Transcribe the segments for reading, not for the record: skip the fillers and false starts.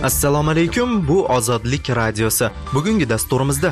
Assalomu alaykum, bu Ozodlik radiosi. Bugungi dasturimizda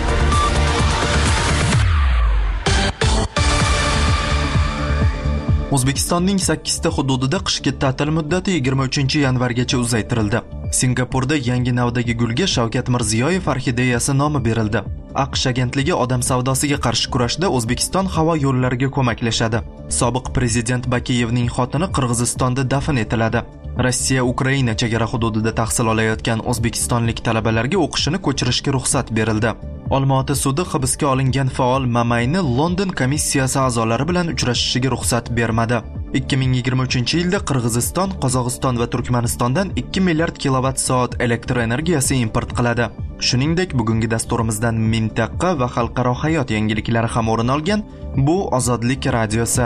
O'zbekistonning 8 ta hududida qishki ta'til muddati 23-yanvargacha uzaytirildi. Singapurda yangi navdagi gulga Shavkat Mirziyoyev orxideyasi nomi berildi. AQSh agentligi odam savdosiga qarshi kurashda O'zbekiston havo yo'llariga ko'maklashadi. Sobiq prezident Bakiyevning xotini Qirg'izistonda dafn etiladi. Rossiya Ukraina chegara hududida tahsil olayotgan o'zbekistonlik talabalarga o'qishini ko'chirishga ruxsat berildi. Olmaota sudi hibsga olingan faol Mamayni London komissiyasi a'zolari bilan uchrashishiga ruxsat bermadi. 2023-yilda Qirg'iziston, Qozog'iston va Turkmanistondan 2 milliard kilovatt-soat elektr energiyasi import qiladi. Shuningdek, bugungi dasturimizdan mintaqa va xalqaro hayot yangiliklari ham o'rin olgan. Bu Ozodlik radiosi.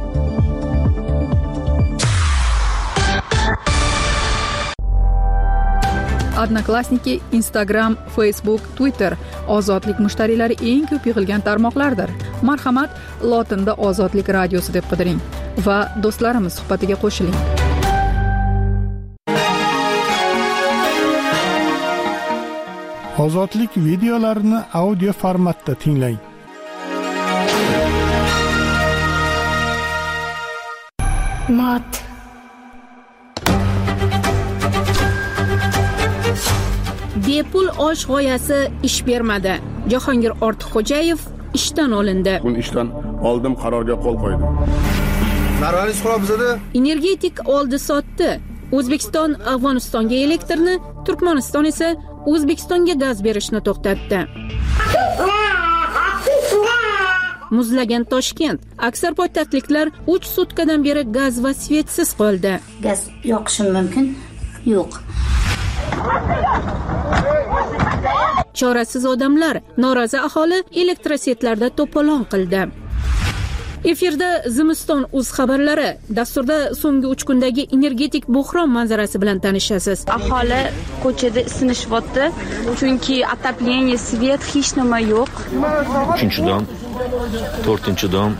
Odnoklassniki, Instagram, Facebook, Twitter ozodlik mushtariylari eng ko'p yig'ilgan tarmoqlardir. Marhamat, lotinda Ozodlik radiosi deb qidiring va do'stlarimiz suhbatiga qo'shiling. Ozodlik videolarini audio formatda tinglang. Mat. Bepul osh g'oyasi ish bermadi. Jahongir Ortiqxo'jayev ishdan olindi. Bugun ishdan oldim, qarorga qo'l qo'ydim. Narvaniz qurabizda. Energetik oldi sotdi. O'zbekiston Afg'onistonga elektrni, Turkmaniston esa O'zbekistonga gaz berishni to'xtatdi. Muzlagan Toshkent. Aksar poytaxtliklar 3 sutkadan beri gaz va svetsiz qoldi. Gaz yoqishim mumkin? Yo'q. Chorasiz odamlar, norozi aholi elektrosetlarda to'polon qildi. Efirda Zimiston uz xabarlari. Dasturda so'nggi 3 kundagi energetik buhron manzarasi bilan tanishasiz. Aholi ko'chada isinishyapti, chunki отопление, svet hech nima yo'q. 3-dom, 4-dom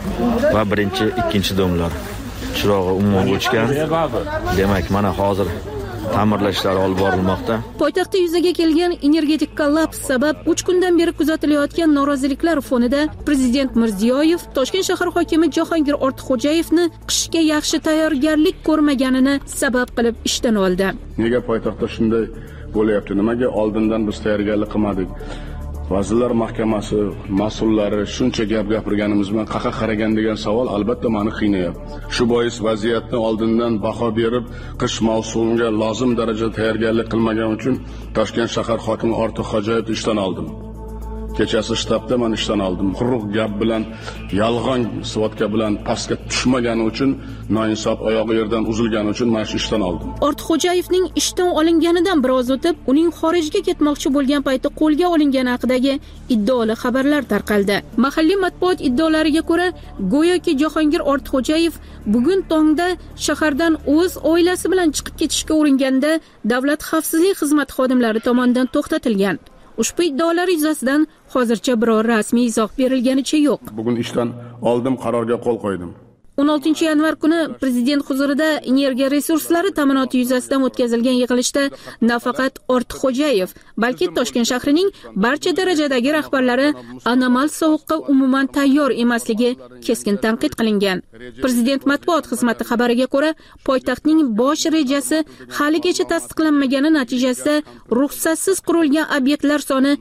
va 1-2 domlar chirog'i umuman o'chgan. Demak, mana hozir ta'mirlashlar olib borilmoqda. Poytaxtda yuzaga kelgan energetik kollaps sabab 3 kundan beri kuzatilayotgan noroziliklar fonida Prezident Mirziyoyev Toshkent shahar hokimi Jahongir Ortiqxo'jayevni qishga yaxshi tayyorgarlik ko'rmaganini sabab qilib ishdan oldi. Nega poytaxtda shunday bo'lyapti? Nimaga oldindan biz tayyorgarlik qilmadik? Vazirlar Mahkamasi mas'ullari shuncha gap gapirganimiz bilan qaqa qaragan degan savol albatta meni qiynayapti. Shu bois vaziyatni oldindan baho berib, qish mavsumiga lozim darajada tayyorgarlik qilmagan uchun Toshkent shahar hokimi Ortiqxo'jayevni ishdan oldim. Kechasi shtabda men ishdan oldim. Quruq gap bilan, yolg'on svodka bilan pastga tushmagani uchun, noinsof oyog'i yerdan uzilgani uchun men ishdan oldim. Ortiqxo'jayevning ishdan olinganidan biroz o'tib, uning xorijga ketmoqchi bo'lgan payti qo'lga olingani haqidagi iddaoli xabarlar tarqaldi. Mahalliy matbuot iddaolariga ko'ra, go'yoki Jahongir Ortiqxo'jayev bugun tongda shahardan o'z oilasi bilan chiqib ketishga uringanda Davlat xavfsizlik xizmati xodimlari tomonidan to'xtatilgan. Ushbu iddaolar yuzasidan hozircha biror rasmiy izoh berilganicha yo'q. Bugun ishdan oldim, qarorga qo'l qo'ydim. 16-yanvar kuni Prezident huzurida energiya resurslari ta'minoti yuzasidan o'tkazilgan yig'ilishda nafaqat Ortiqxo'jayev, balki Toshkent shahrining barcha darajadagi rahbarlari anomal sovuqqa umuman tayyor emasligi keskin tanqid qilingan. Prezident matbuot xizmati xabariga ko'ra, poytaxtning bosh rejasi haligacha tasdiqlanmagani natijasida ruxsatsiz qurilgan obyektlar soni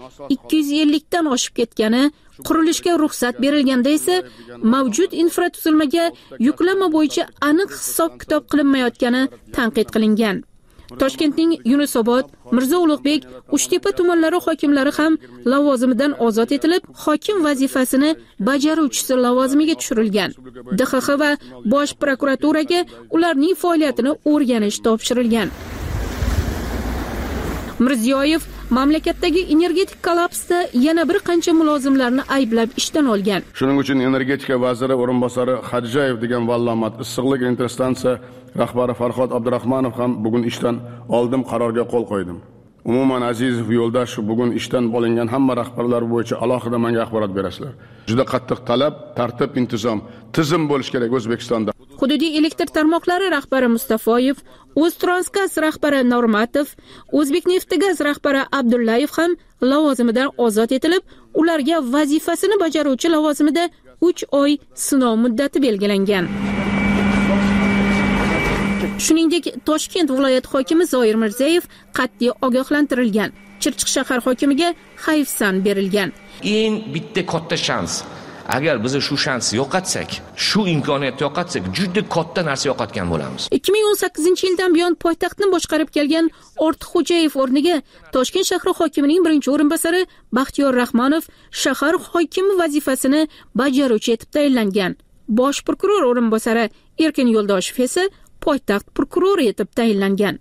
250 dan oshib ketgani, qurilishga ruxsat berilganda esa mavjud infratuzilmaga yuklama bo'yicha aniq hisob-kitob qilinmayotgani tanqid qilingan. Toshkentning Yunusobod, Mirzo Ulug'bek, Uchtepa tumanlari hokimlari ham lavozimidan ozod etilib, hokim vazifasini bajaruvchisi lavozimiga tushirilgan. DXX va Bosh prokuraturaga ularning faoliyatini o'rganish topshirilgan. Mirziyoyev mamlakatdagi energetik kollapsda yana bir qancha mulozimlarni ayblab ishdan olgan. Shuning uchun energetika vaziri o'rinbosari Xadjayev degan vallomat issiqlik elektrostansiya rahbari Farhod Abdurahmonov ham bugun ishdan oldim, qarorga qo'l qo'ydim. Umuman Azizov Yo'ldash bugun ishdan olingan hamma rahbarlar bo'yicha alohida menga axborot berasizlar. Juda qattiq talab, tartib, intizom, tizim bo'lish kerak O'zbekistonda. hududiy elektr tarmoqlari rahbari Mustafoyev, O'ztransgaz rahbari Normatov, O'zbekneftgaz rahbari Abdullayev ham lavozimidan ozod etilib, ularga vazifasini bajaruvchi lavozimida 3 oy sinov muddati belgilangan. Shuningdek, Toshkent viloyat hokimi Zoir Mirzayev qat'iy ogohlantirilgan. Chirchiq shahar hokimiga hayfsan berilgan. Eng bitta katta shans. Agar biz shu shansni yo'qotsak, shu imkoniyatni yo'qotsak, juda katta narsa yo'qotgan bo'lamiz. 2018-yildan buyon poytaxtni boshqarib kelgan Ortiqxo'jayev o'rniga Toshkent shahri hokimining birinchi o'rinbosari Baxtiyor Rahmonov shahar hokimi vazifasini bajaruvchi etib tayinlangan. Bosh prokuror o'rinbosari Erkin Yo'ldoshev esa poytaxt prokurori etib tayinlangan.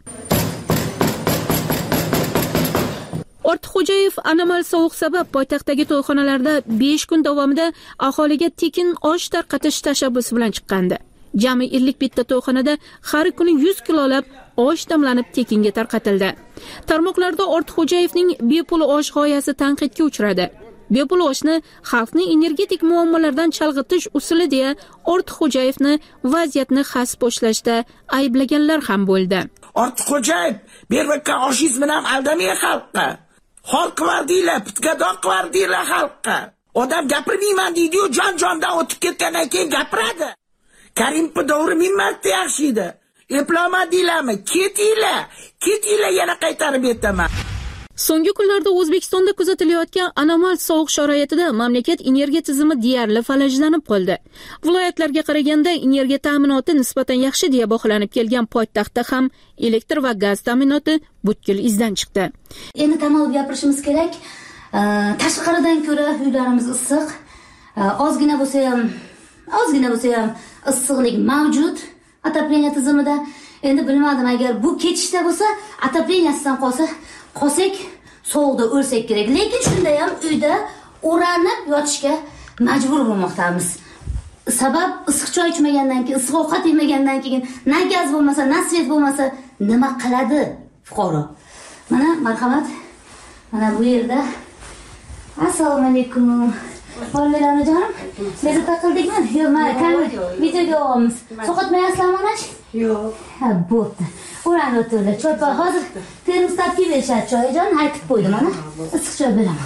Ortiqxo'jayev anomal sovuq sabab poytaxtdagi to'yxonalarda 5 kun davomida aholiga tekin osh tarqatish tashabbusi bilan chiqqandi. Jami 51 ta to'yxonada har kuni 100 kilolab osh damlanib tekinga tarqatildi. Tarmoqlarda Ortiqxo'jayevning bepul osh g'oyasi tanqidga uchradi. Bepul oshni xalqning energetik muammolaridan chalg'itish usuli deya Ortiqxo'jayevni vaziyatni xas boshlashda ayblaganlar ham bo'ldi. Ortiqxo'jayev, bervakka oshingiz bilan aldamay xalqqa. Xor qivardinglar, pitgadoq qivardinglar xalqqa. Odam gapirmayman deydi-yu, jon-jondan o'tib ketgandan keyin gapiradi. Karimov davri 1000 marta yaxshi edi. Eplamadinglarmi? Ketinglar, yana qaytarib aytaman. So'nggi kunlarda O'zbekistonda kuzatilayotgan anomal sovuq sharoitida mamlakat energiya tizimi deyarli falajlanib qoldi. Viloyatlarga qaraganda energiya ta'minoti nisbatan yaxshi deya baholanib kelgan poytaxtda ham elektr va gaz ta'minoti butkul izdan chiqdi. Endi tamoyil gapirishimiz kerak. Tashqaridan ko'ra uylarimiz issiq. Ozgina bo'lsa ham issiqlik mavjud отопление tizimida. Endi bilmadim, agar bu ketishda bo'lsa, отопленияsidan qolsak sovuqda o'lsak kerak. Lekin shunda ham uyda o'ranib yotishga majbur bo'lmoqdamiz. Sabab issiq choy ichmagandan keyin, issiq ovqat yemagandan keyin na gaz bo'lmasa, na svet bo'lmasa nima qiladi fuqaro? Mana marhamat. Mana bu yerda assalomu alaykum. Bolalarni jonim, bezovta qildikmi? Yo'q, mana videoga olamiz. So'qotmayapsizlarmi onash? Yo'q. Ha, bo'pti. O'rani o'tirdi. Choy hozir termostatga berishadi choyjon, aytib qo'ydim mana. Issiq choy beraman.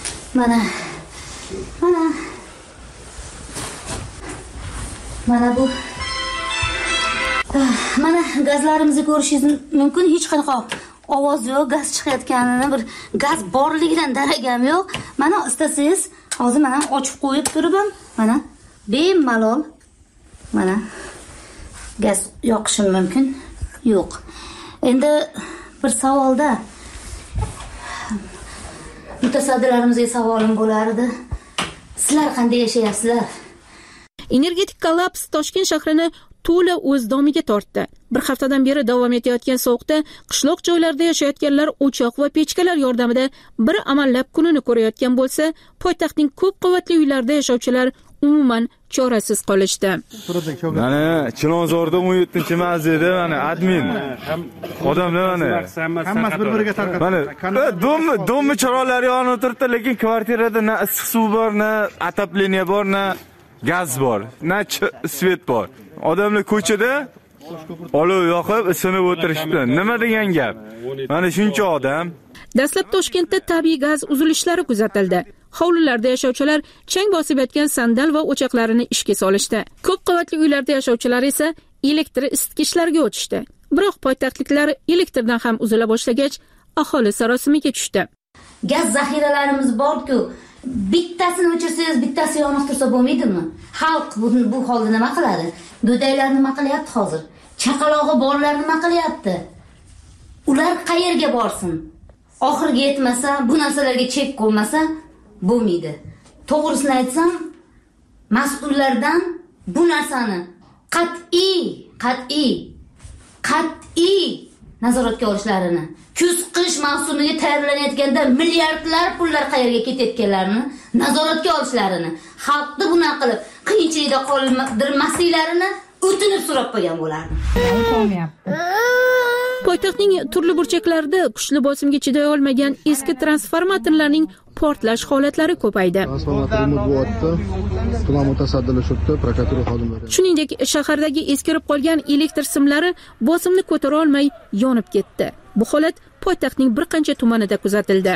Mana bu. Mana gazlarimizni ko'rishingiz mumkin. Hech qanaqa ovoz yo'q, gaz chiqayotganini, bir gaz borligidan daragam yo'q. Mana istasangiz hozir mana ochib qo'yib turibman. Mana bemalol mana gaz yoqishim mumkin. Yo'q. Endi bir savolda mutasaddilarimizga savolim bo'lar edi. Sizlar qanday yashayapsizlar? Energetik kollaps Toshkent shahrini to'la o'z domiga tortdi. Bir haftadan beri davom etayotgan sovuqda qishloq joylarda yashayotganlar o'choq va pechkalar yordamida bir amallab kunini ko'rayotgan bo'lsa, poytaxtning ko'p qavatli uylarida yashovchilar umuman chorasiz qolishdi. Mana Chilonzorda 17-mavzeda mana admin odamlar mana hammasi bir-biriga tarqaldi. Mana dommi chiroqlari yonib turibdi, lekin kvartirada na issiq suv bor, na отопление bor, na gaz bor, na svet bor. Odamlar ko'chada olov yoqib isinib o'tirishdi. Nima degan gap? Mana shuncha odam. Dastlab Toshkentda tabiiy gaz uzilishlari kuzatildi. Hovlilarda yashovchilar chang bosib yotgan sandal va o'choqlarini ishga solishdi. Ko'p qavatli uylarda yashovchilar esa elektr isitgichlarga o'tishdi. Biroq poytaxtliklar elektrdan ham uzila boshlagach, aholi sarosimiga tushdi. Gaz zaxiralarimiz bor-ku, bittasini o'chirsangiz, bittasi yonib tursa bo'lmaydimi? Xalq bu holda nima qiladi? Go'daylar nima qilyapti hozir? Chaqalog'i borlar nima qilyapti? Ular qayerga borsin? Oxirga yetmasa, bu narsalarga chek qo'ymasa bo'lmaydi. To'g'risini aytsam, mas'ullardan bu narsani qat'iy nazoratga olishlarini, kuz-qish mavsumiga tayyorlanayotganda milliardlar pullar qayerga ketayotganlarini nazoratga olishlarini, xalqni buna qilib qiyinchilikda qoldirmasliklarini o'tinib so'rab qo'ygan bo'lardim. Poytaxtning turli burchaklarida kuchli bosimga chiday olmagan eski transformatorlarning portlash holatlari ko'paydi. Shuningdek, shahardagi eskirib qolgan elektr simlari bosimni ko'tara olmay yonib ketdi. Bu holat poytaxtning bir qancha tumanida kuzatildi.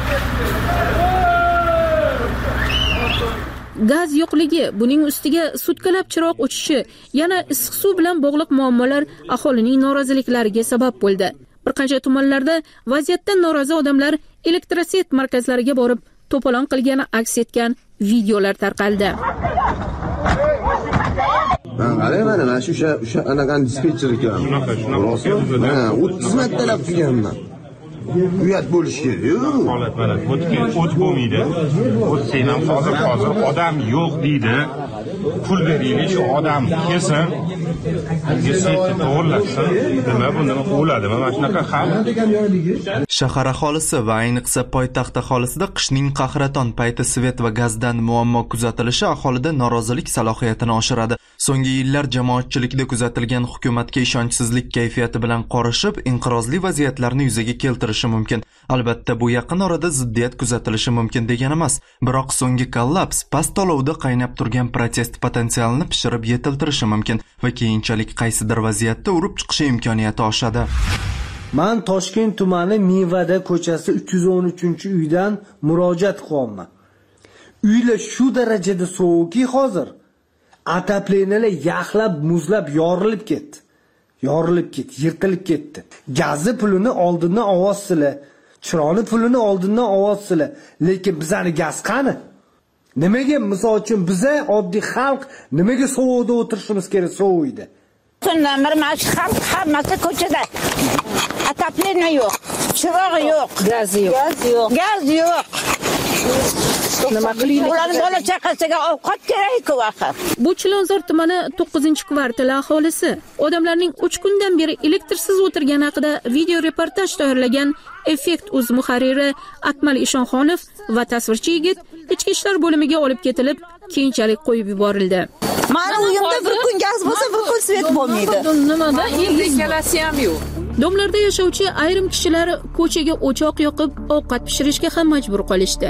Gaz yo'qligi, buning ustiga sutkalab chiroq o'chishi, yana issiq suv bilan bog'liq muammolar aholining noroziliklariga sabab bo'ldi. Bir qancha tumanlarda vaziyatdan norozi odamlar elektroset markazlariga borib to'polon qilgani aks etgan videolar tarqaldi. Mana o'sha anaqa dispetcher ekan. Shunaqa. 30 martalab kelganman. Uyat bo'lishi kerak. Holat mana o't bo'lmaydi. O't sen ham hozir odam yo'q deydi. Pul beraylik, shu odam kelsin. Dispetcher to'g'irlatsin. Nima bu, nima o'ladimi? Mana shunaqa ham. Shahar aholisi va ayniqsa poytaxt aholisida qishning qahraton payti svet va gazdan muammo kuzatilishi aholida norozilik salohiyatini oshiradi. So'nggi yillar jamoatchilikda kuzatilgan hukumatga ishonchsizlik kayfiyati bilan qorishib, inqirozli vaziyatlarni yuzaga keltirishi mumkin. Albatta, bu yaqin orada ziddiyat kuzatilishi mumkin degani emas, biroq so'nggi kollaps past olovda qaynab turgan protest potensialini pishirib yetiltirishi mumkin va keyinchalik qaysidir vaziyatda urib chiqishi imkoniyati oshadi. Men Toshkent tumani Mevada ko'chasi 313-uydan murojaat qilyapman. Uylar shu darajada sovuqki hozir ataplenalar yaxlab, muzlab yorilib ketdi. Yirtilib ketdi. Gazi pulini oldindan ovodsizlar, chironi pulini oldindan ovodsizlar, lekin bizani gaz qani? Nimaga misol uchun biza oddiy xalq nimaga sovuqda o'tirishimiz kerak sovuqda? Tundan bir mash xalq hammasi ko'chada. Atapleniya yo'q, chiroq yo'q, gaz yo'q. Nima qilaylik? Ularning bola chaqasiga ovqat kerak-ku axir. Bu Chilonzor tumani 9-kvartali aholisi odamlarning 3 kundan beri elektrsiz o'tirgani haqida video reportaj tayyorlagan Effekt.uz muharriri Akmal Ishonxonov va tasvirchi yigit ichki ishlar bo'limiga olib ketilib, keyinchalik qo'yib yuborildi. Mani uyimda bir kun gaz bo'lsa, bir kun svet bo'lmaydi. Nimada elektrikasi ham yo'q. Domlarda yashovchi ayrim kishilar ko'chaga o'choq yoqib, ovqat pishirishga ham majbur qolishdi.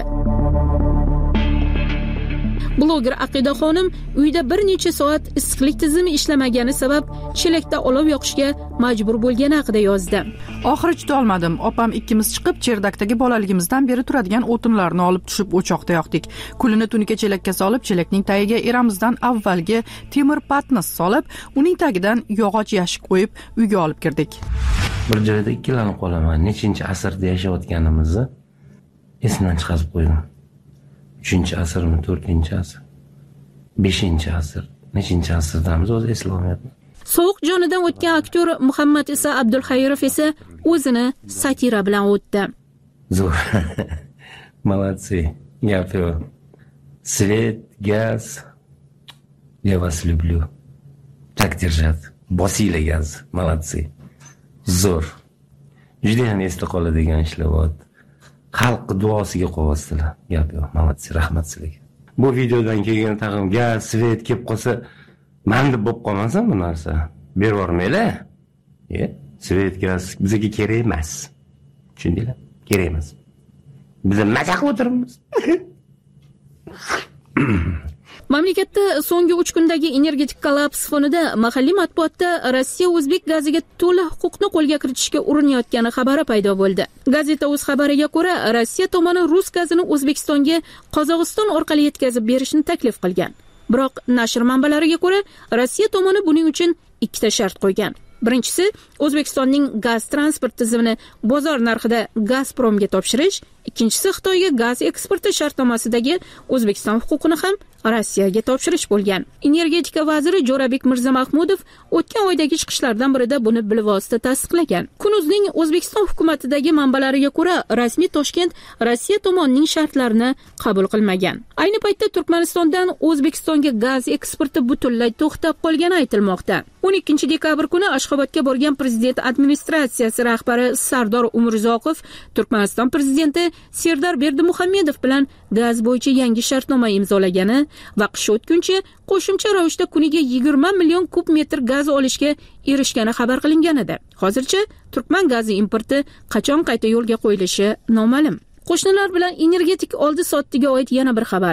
Bloger Aqida xonim uyda bir necha soat issiqlik tizimi ishlamagani sabab chelakda olov yoqishga majbur bo'lgani haqida yozdi. Oxiri juda olmadim. Opam ikkimiz chiqib cherdakdagi bolaligimizdan beri turadigan o'tinlarni olib tushib o'choqda yoqdik. Kulini tunuka chelakka solib, chelakning tagiga eramizdan avvalgi temir patnis solib, uning tagidan yog'och yashik qo'yib uyga olib kirdik. Bir joyda ikkilanib qolaman. Nechinchi asrda yashayotganimizni esimdan chiqarib qo'ydim. 3-asrmi, 4-asr, 5-asr, nechinchi asrdamiz o'zi eslolmayapman. Sovuq jonidan o'tgan aktyor Muhammad Isa Abdulxayrov esa o'zini satira bilan o'tdi. Zo'r. Молодцы. Gapi. Свет, gaz. Я вас люблю. Так держать. Bosinglar gaz. Молодцы. Zo'r. Juda ham esda qoladigan ishlar bor. Xalq duosiga qo'yasizlar. Gap yo'q. Молодцы, rahmat sizlarga. Bu videodan keyin tag'in gaz, svet kelib qolsa, men deb bo'lib qolmasam bu narsa. Berib yormaylar. Svet, gaz bizga kerak emas. Tushundinglar? Kerak emas. Biz maza qilib o'tiribmiz. Mamlakatda so'nggi 3 kundagi energetik kollaps fonida mahalliy matbuotda Rossiya o'zbek gaziga to'liq huquqni qo'lga kiritishga urinayotgani xabari paydo bo'ldi. Gazeta o'z xabariga ko'ra, Rossiya tomoni rus gazini O'zbekistonga Qozog'iston orqali yetkazib berishni taklif qilgan. Biroq nashr manbalariga ko'ra, Rossiya tomoni buning uchun ikkita shart qo'ygan. Birinchisi, O'zbekistonning gaz transport tizimini bozor narxida Gazpromga topshirish, ikkinchisi Xitoyga gaz eksporti shartnomasidagi O'zbekiston huquqini ham Rossiyaga topshirish bo'lgan. Energetika vaziri Jo'rabek Mirzamahmudov o'tgan oydagi chiqishlardan birida buni bilvosita tasdiqlagan. Kunuzning O'zbekiston hukumatidagi manbalariga ko'ra, rasmiy Toshkent Rossiya tomonining shartlarini qabul qilmagan. Ayni paytda Turkmanistondan O'zbekistonga gaz eksporti butunlay to'xtab qolgani aytilmoqda. 12 dekabr kuni Ashxobodga borgan prezident administratsiyasi rahbari Sardor Umurzoqov Turkmaniston prezidenti Serdar Berdimuhamedov bilan gaz bo'yicha yangi shartnoma imzolagani va qish o'tguncha qo'shimcha ravishda kuniga 20 million kub metr gaz olishga erishgani xabar qilingan edi. Hozircha Turkman gazi importi qachon qayta yo'lga qo'yilishi noma'lum. Qo'shnilar bilan energetik oldi-sotdiga oid yana bir xabar.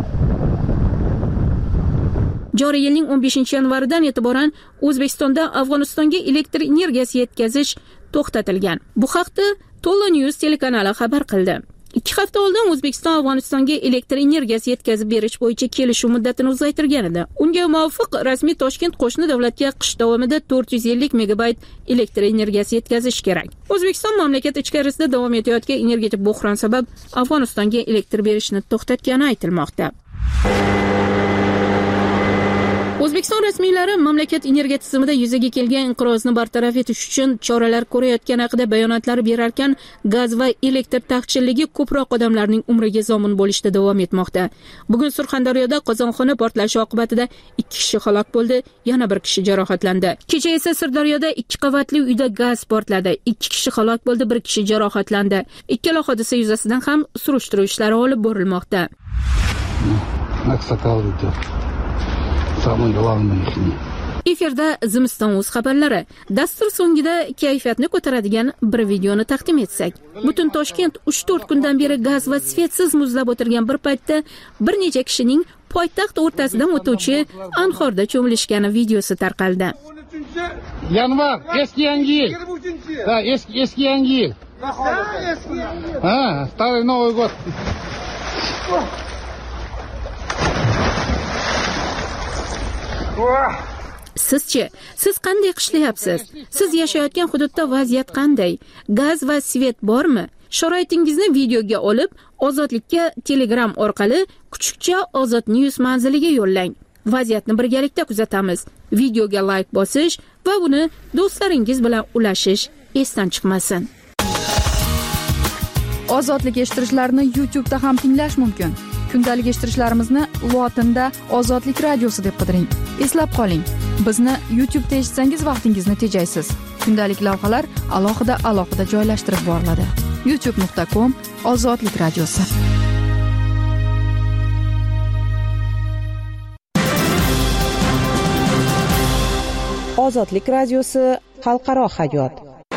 Joriy yilning 15-yanvaridan e'tiboran O'zbekistonda Afg'onistonga elektr energiyasi yetkazish to'xtatilgan. Bu haqda Tola News telekanali xabar qildi. 2 hafta oldin O'zbekiston Afg'onistonga elektr energiyasi yetkazib berish bo'yicha kelishuv muddatini uzaytirgan edi. Unga muvofiq rasmiy Toshkent qo'shni davlatga qish davomida 450 megabayt elektr energiyasi yetkazish kerak. O'zbekiston mamlakat ichkarisida davom etayotgan energetik bo'hron sabab Afg'onistonga elektr berishni to'xtatgani aytilmoqda. O'zbekiston rasmiylari mamlakat energiya tizimida yuzaga kelgan inqirozni bartaraf etish uchun choralar ko'rayotgani haqida bayonotlar berarkan, gaz va elektr taqchilligi ko'proq odamlarning umriga zomin bo'lishda davom etmoqda. Bugun Surxondaryoda qozonxona portlashi oqibatida 2 kishi halok bo'ldi, yana 1 kishi jarohatlandi. Kecha esa Sirdaryoda 2 qavatli uyda gaz portladi. 2 kishi halok bo'ldi, 1 kishi jarohatlandi. Ikkala hodisa yuzasidan ham surishtiruv ishlari olib borilmoqda. Efirda Zimiston.uz xabarlari. Dastur so'ngida kayfiyatni ko'taradigan bir videoni taqdim etsak. Butun Toshkent 3-4 kundan beri gaz va svetsiz muzlab o'tirgan bir paytda bir necha kishining poytaxt o'rtasidan o'tuvchi anhorda cho'milishgani videosi tarqaldi. Yanvar, eski yangi yil. Da, eski yangi yil. Ha, старый Новый год. Sizchi, siz qanday qishlayapsiz? Siz yashayotgan hududda vaziyat qanday? Gaz va svet bormi? Sharoitingizni videoga olib, Ozodlikka Telegram orqali kuchukcha Ozod News manziliga yo'llang. Vaziyatni birgalikda kuzatamiz. Videoga like bosish va buni do'stlaringiz bilan ulashish esdan chiqmasin. Ozodlik eshittirishlarni YouTube'da ham tinglash mumkin. Kundalik eshittirishlarimizni lotinda Ozodlik radiosi deb qidiring. Eslab qoling, bizni YouTube'da eshitsangiz vaqtingizni tejaysiz. Kundalik lavhalar alohida joylashtirib boriladi. youtube.com/Ozodlik radiosi. Ozodlik radiosi xalqaro hayot.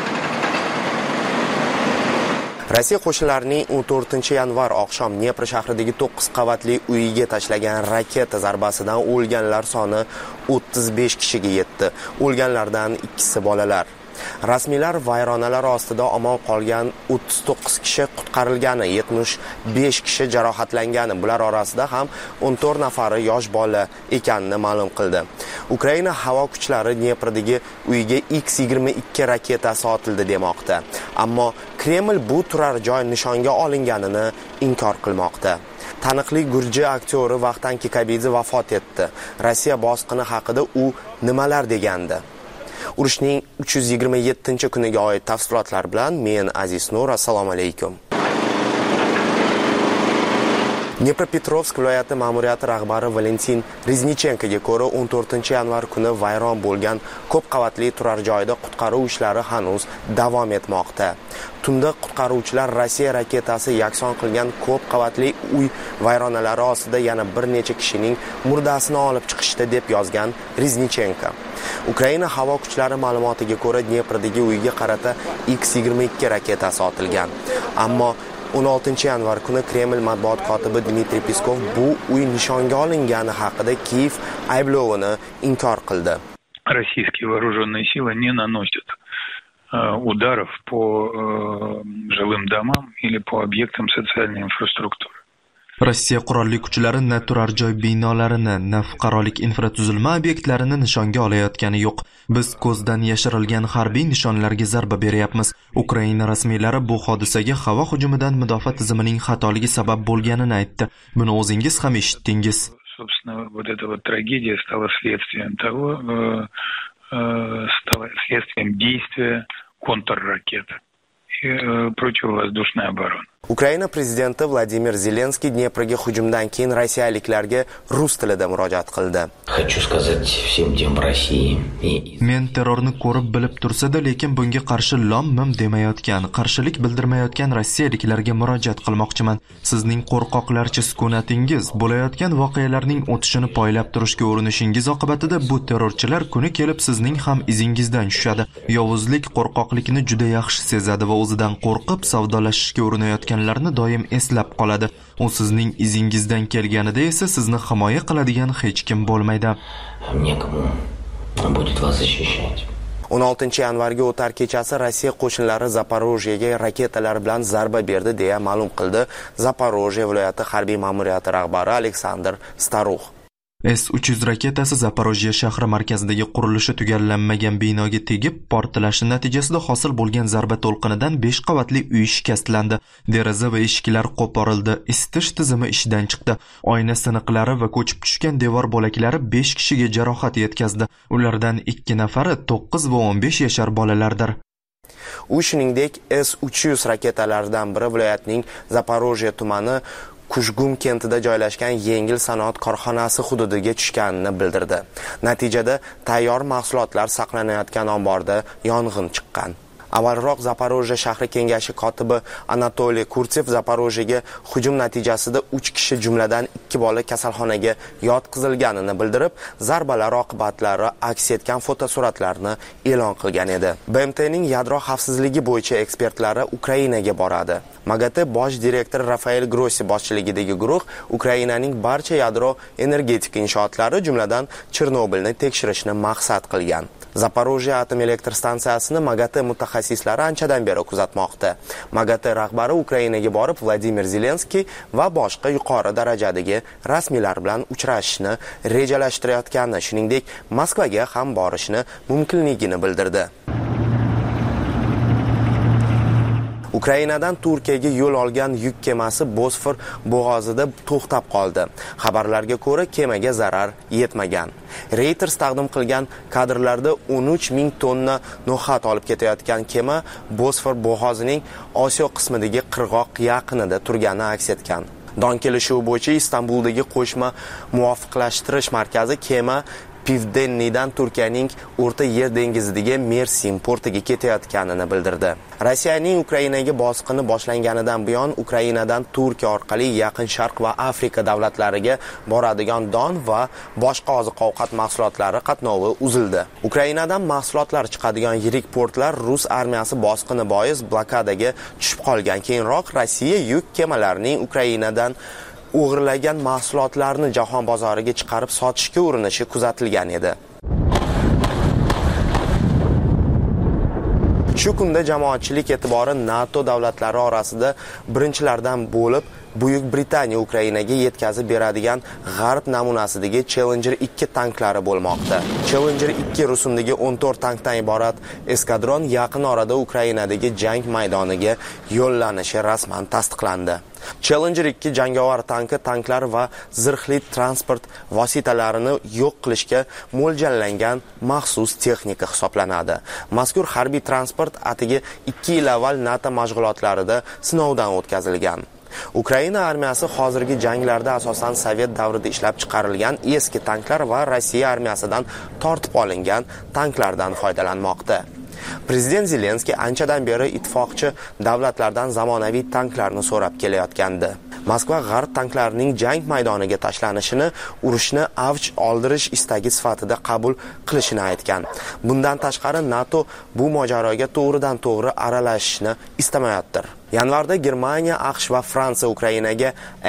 Rossiya qo'shinlarining 14-yanvar oqshom Dnepr shahridagi 9 qavatli uyiga tashlagan raketa zarbasidan o'lganlar soni 35 kishiga yetdi. O'lganlardan 2si bolalar. Rasmiylar vayronalar ostida omon qolgan 39 kishi qutqarilgani, 75 kishi jarohatlangani, bular orasida ham 14 nafari yosh bola ekanini ma'lum qildi. Ukraina havo kuchlari Dneprdagi uyiga X-22 raketasi otildi demoqda. Ammo Kreml bu turar joy nishonga olinganini inkor qilmoqda. Taniqli gurji aktyori Vahtan Kikabidze vafot etdi. Rossiya bosqini haqida u nimalar degandi? Urushning 327-kuniga oid tafsilotlar bilan men Aziz Nur, assalomu alaykum. Dnepropetrovsk viloyati ma'muriyati rahbari Valentin Riznichenkoga ko'ra 14-yanvar kuni vayron bo'lgan ko'p qavatli turar joyda qutqaruv ishlari hanuz davom etmoqda. Tunda qutqaruvchilar Rossiya raketasi yakson qilgan ko'p qavatli uy vayronalari ostida yana bir necha kishining murdasini olib chiqishdi deb yozgan Riznichenko. Ukraina havo kuchlari ma'lumotiga ko'ra Dneprdagi uyga qarata X-22 raketasi otilgan. Ammo 16-yanvar kuni Kreml matbuot kotibi Dmitriy Peskov bu uy nishonga olingani haqida Kiyev ayblovini inkor qildi. Российские вооруженные силы не наносят ударов по жилым домам или по объектам социальной инфраструктуры. Rossiya qurolli kuchlari na turar joy binolarini, na fuqarolik infratuzilma obyektlarini nishonga olayotgani yo'q. Biz ko'zdan yashirilgan harbiy nishonlarga zarba beryapmiz. Ukraina rasmiylari bu hodisaga havo hujumidan mudofaa tizimining xatoligi sabab bo'lganini aytdi. Buni o'zingiz ham eshitdingiz. Собственно, вот эта вот трагедия стала следствием того, стала следствием действия контрракеты и противовоздушной обороны. Ukraina prezidenti Vladimir Zelenskiy Dneprga hujumdan keyin rossiyaliklarga rus tilida murojaat qildi. Хочу сказать всем тем в России. Men terrorni ko'rib bilib tursa-da, lekin bunga qarshi lom-mim demayotgan, qarshilik bildirmayotgan rossiyaliklarga murojaat qilmoqchiman. Sizning qo'rqoqlarcha sukunatingiz, bo'layotgan voqealarning o'tishini poylab turishga urinishingiz oqibatida bu terrorchilar kuni kelib sizning ham izingizdan tushadi. Yovuzlik qo'rqoqlikni juda yaxshi sezadi va o'zidan qo'rqib savdolashishga urinayotgan o'tganlarni doim eslab qoladi. U sizning izingizdan kelganida esa sizni himoya qiladigan hech kim bo'lmaydi. 16 yanvarga o'tar kechasi Rossiya qo'shinlari Zaporojyega raketalar bilan zarba berdi deya ma'lum qildi Zaporojye viloyati harbiy ma'muriyati rahbari Aleksandr Starux. S-300 raketasi Zaporojye shahri markazidagi qurilishi tugallanmagan binoga tegib, portlashi natijasida hosil bo'lgan zarba to'lqinidan 5 qavatli uy shikastlandi. Deraza va eshiklar qo'porildi. Isitish tizimi ishdan chiqdi. Oyna siniqlari va ko'chib tushgan devor bo'laklari 5 kishiga jarohat yetkazdi. Ulardan 2 nafari 9 va 15 yashar bolalardir. U shuningdek S-300 raketalaridan biri viloyatning Zaporojye tumani Kushgum kentida joylashgan yengil sanoat korxonasi hududiga tushganini bildirdi. Natijada tayyor mahsulotlar saqlanayotgan omborda yong'in chiqqan. Avvalroq Zaporojye shahri kengashi kotibi Anatoliy Kurtsev Zaporojyega hujum natijasida 3 kishi jumladan 2 bola kasalxonaga yotqizilganini bildirib, zarbalar oqibatlari aks etgan fotosuratlarni e'lon qilgan edi. BMTning yadro xavfsizligi bo'yicha ekspertlari Ukrainaga boradi. MAGATE bosh direktori Rafael Grossi boshchiligidagi guruh Ukrainaning barcha yadro energetik inshootlari, jumladan Chernobylni tekshirishni maqsad qilgan. Zaporojye atom elektr stansiyasini MAGATE mutaxassislari anchadan beri kuzatmoqda. MAGATE rahbari Ukrainaga borib Vladimir Zelenskiy va boshqa yuqori darajadagi rasmiylar bilan uchrashishni rejalashtirayotganini, shuningdek Moskvaga ham borishni mumkinligini bildirdi. Ukrainadan Turkiyaga yo'l olgan yuk kemasi Bosfor bo'g'ozida to'xtab qoldi. Xabarlarga ko'ra, kemaga zarar yetmagan. Reuters taqdim qilgan kadrlarda 13 ming tonna no'xat olib ketayotgan kema Bosfor bo'g'ozining Osiyo qismidagi qirg'oq yaqinida turgani aks etgan. Don kelishuvi bo'yicha Istanbuldagi qo'shma muvofiqlashtirish markazi kema Pivdennidan Turkiyaning O'rta Yer dengizidagi Mersin portiga ketayotganini bildirdi. Rossiyaning Ukrainaga bosqini boshlanganidan buyon Ukrainadan Turkiya orqali Yaqin Sharq va Afrika davlatlariga boradigan don va boshqa oziq-ovqat mahsulotlari qatnovi uzildi. Ukrainadan mahsulotlar chiqadigan yirik portlar Rus armiyasi bosqini bois blokadaga tushib qolgan. Keyinroq Rossiya yuk kemalarining Ukrainadan o'g'irlagan mahsulotlarni jahon bozoriga chiqarib sotishga urinishi kuzatilgan edi. Shu kunda jamoatchilik e'tibori NATO davlatlari orasida birinchilardan bo'lib, Buyuk Britaniya Ukrainaga yetkazib beradigan G'arb namunasidagi Challenger 2 tanklari bo'lmoqda. Challenger 2 rusumdagi 14 tankdan iborat eskadron yaqin orada Ukrainadagi jang maydoniga yo'llanishi rasman tasdiqlandi. Challenger 2 jangovar tanklar va zirhli transport vositalarini yo'q qilishga mo'ljallangan maxsus texnika hisoblanadi. Mazkur harbiy transport atigi 2 yil avval NATO mashg'ulotlarida sinovdan o'tkazilgan. Ukraina armiyasi hozirgi janglarda asosan Sovet davrida ishlab chiqarilgan eski tanklar va Rossiya armiyasidan tortib olingan tanklardan foydalanmoqda. Prezident Zelenskiy anchadan beri ittifoqchi davlatlardan zamonaviy tanklarni so'rab kelayotgandi. Moskva G'arb tanklarining jang maydoniga tashlanishini urushni avj oldirish istagi sifatida qabul qilishini aytgan. Bundan tashqari NATO bu mojaroga to'g'ridan to'g'ri aralashishni istamayaptir. Yanvarda Germaniya, AQSh va Fransiya Ukrainaga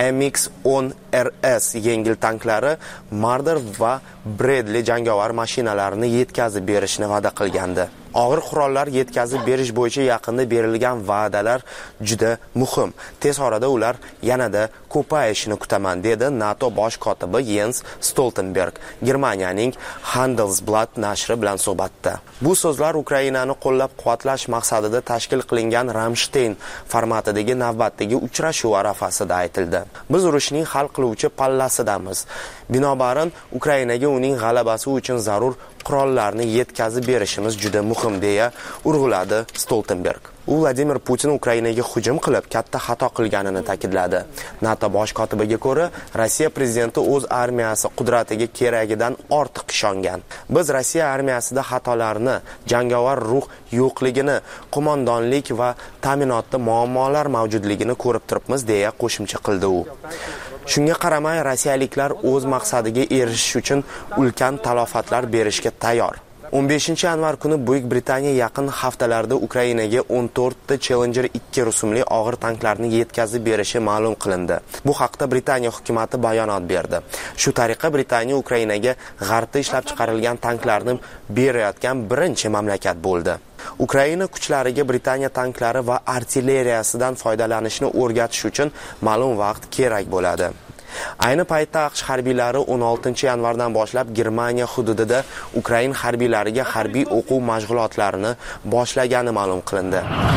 MX-10 RS yengil tanklari, Marder va Bradley jangovar mashinalarini yetkazib berishni va'da qilgandi. Og'ir qurollar yetkazib berish bo'yicha yaqinda berilgan va'dalar juda muhim. Tez orada ular yanada ko'payishini kutaman, dedi NATO bosh kotibi Jens Stoltenberg Germaniyaning Handelsblatt nashri bilan suhbatda. Bu so'zlar Ukrainani qo'llab-quvvatlash maqsadida tashkil qilingan Ramstein formatidagi navbatdagi uchrashuv arafasida aytildi. Biz urushning hal qiluvchi pallasidamiz. Binobarin Ukrainaga uning g'alabasi uchun zarur qurollarni yetkazib berishimiz juda muhim, deya urg'uladi Stoltenberg. U Vladimir Putin Ukrainaga hujum qilib katta xato qilganini ta'kidladi. NATO bosh kotibiga ko'ra, Rossiya prezidenti o'z armiyasi qudratiga keragidan ortiq ishongan. Biz Rossiya armiyasida xatolarni, jangovar ruh yo'qligini, qo'mondonlik va ta'minotda muammolar mavjudligini ko'rib turibmiz, deya qo'shimcha qildi u. Shunga qaramay, rossiyaliklar o'z maqsadiga erishish uchun ulkan talofatlar berishga tayyor. 15-yanvar kuni Buyuk Britaniya yaqin haftalarda Ukrainaga 14 ta Challenger 2 rusumli og'ir tanklarni yetkazib berishi ma'lum qilindi. Bu haqda Britaniya hukumatı bayonot berdi. Shu tariqa Britaniya Ukrainaga g'arbda ishlab chiqarilgan tanklarni berayotgan birinchi mamlakat bo'ldi. Ukraina kuchlariga Britaniya tanklari va artilleriyasidan foydalanishni o'rgatish uchun ma'lum vaqt kerak bo'ladi. Ayni paytda AQSh harbiylari 16-yanvardan boshlab Germaniya hududida Ukrain harbiylariga harbiy o'quv mashg'ulotlarini boshlagani ma'lum qilindi.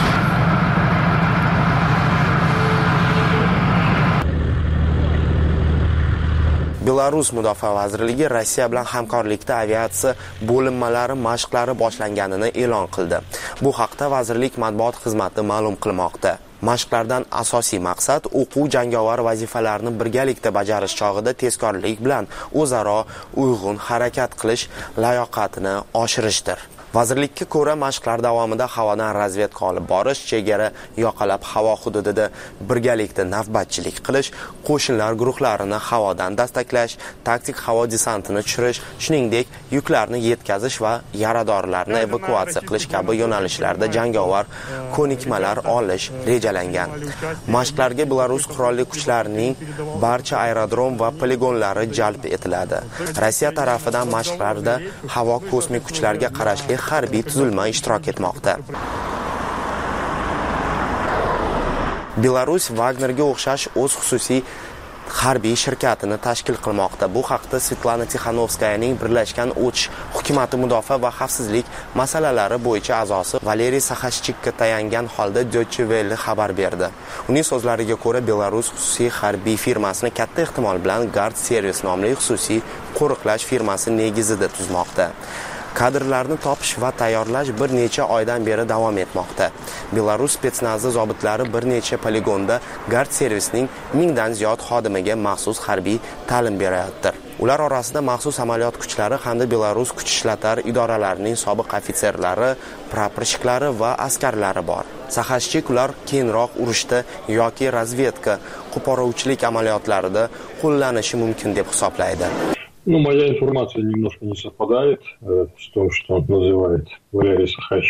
Belarus Mudofaa vazirligi Rossiya bilan hamkorlikda aviatsiya bo'linmalari mashqlari boshlanganini e'lon qildi. Bu haqda vazirlik matbuot xizmati ma'lum qilmoqda. Mashqlardan asosiy maqsad o'quv jangovar vazifalarni birgalikda bajarish chog'ida tezkorlik bilan o'zaro uyg'un harakat qilish layoqatini oshirishdir. Vazirlikka ko'ra, mashqlar davomida havodan razvedka olib borish, chegara yoqalab havo hududida birgalikda navbatchilik qilish, qo'shinlar guruhlarini havodan dastaklash, taktik havo desantini tushirish, shuningdek, yuklarni yetkazish va yaradorlarni evakuatsiya qilish kabi yo'nalishlarda jangovar ko'nikmalar olish rejalangan. Mashqlarga Belarus qurolli kuchlarining barcha aerodrom va poligonlari jalb etiladi. Rossiya tarafidan mashqlarda havo kosmik kuchlarga qarashli harbiy tuzilma ishtirok etmoqda. Belarus Wagnerga o'xshash o'z xususiy harbiy shirkatini tashkil qilmoqda. Bu haqda Svetlana Tixanovskayaning Birlashgan O'tish hukumati mudofaa va xavfsizlik masalalari bo'yicha a'zosi Valeriy Saxashchikka tayangan holda Deutsche Welle xabar berdi. Uning so'zlariga ko'ra, Belarus xususiy harbiy firmasini katta ehtimol bilan Guard Service nomli xususiy qo'riqlash firmasi negizida tuzmoqda. Kadrlarni topish va tayyorlash bir necha oydan beri davom etmoqda. Belarus spetsnazi zobitlari bir necha poligonda Guard Servicening 1000 dan ziyod xodimiga maxsus harbiy ta'lim berayotdir. Ular orasida maxsus amaliyot kuchlari hamda Belarus kuch ishlatar idoralarining sobiq ofitserlari, praporshiklari va askarlari bor. Saxashchik ular keyinroq urushda yoki razvedka, qo'poruvchilik amaliyotlarida qo'llanishi mumkin deb hisoblaydi. Моя информация немножко не совпадает с том, что он называет Валерий Сахащ.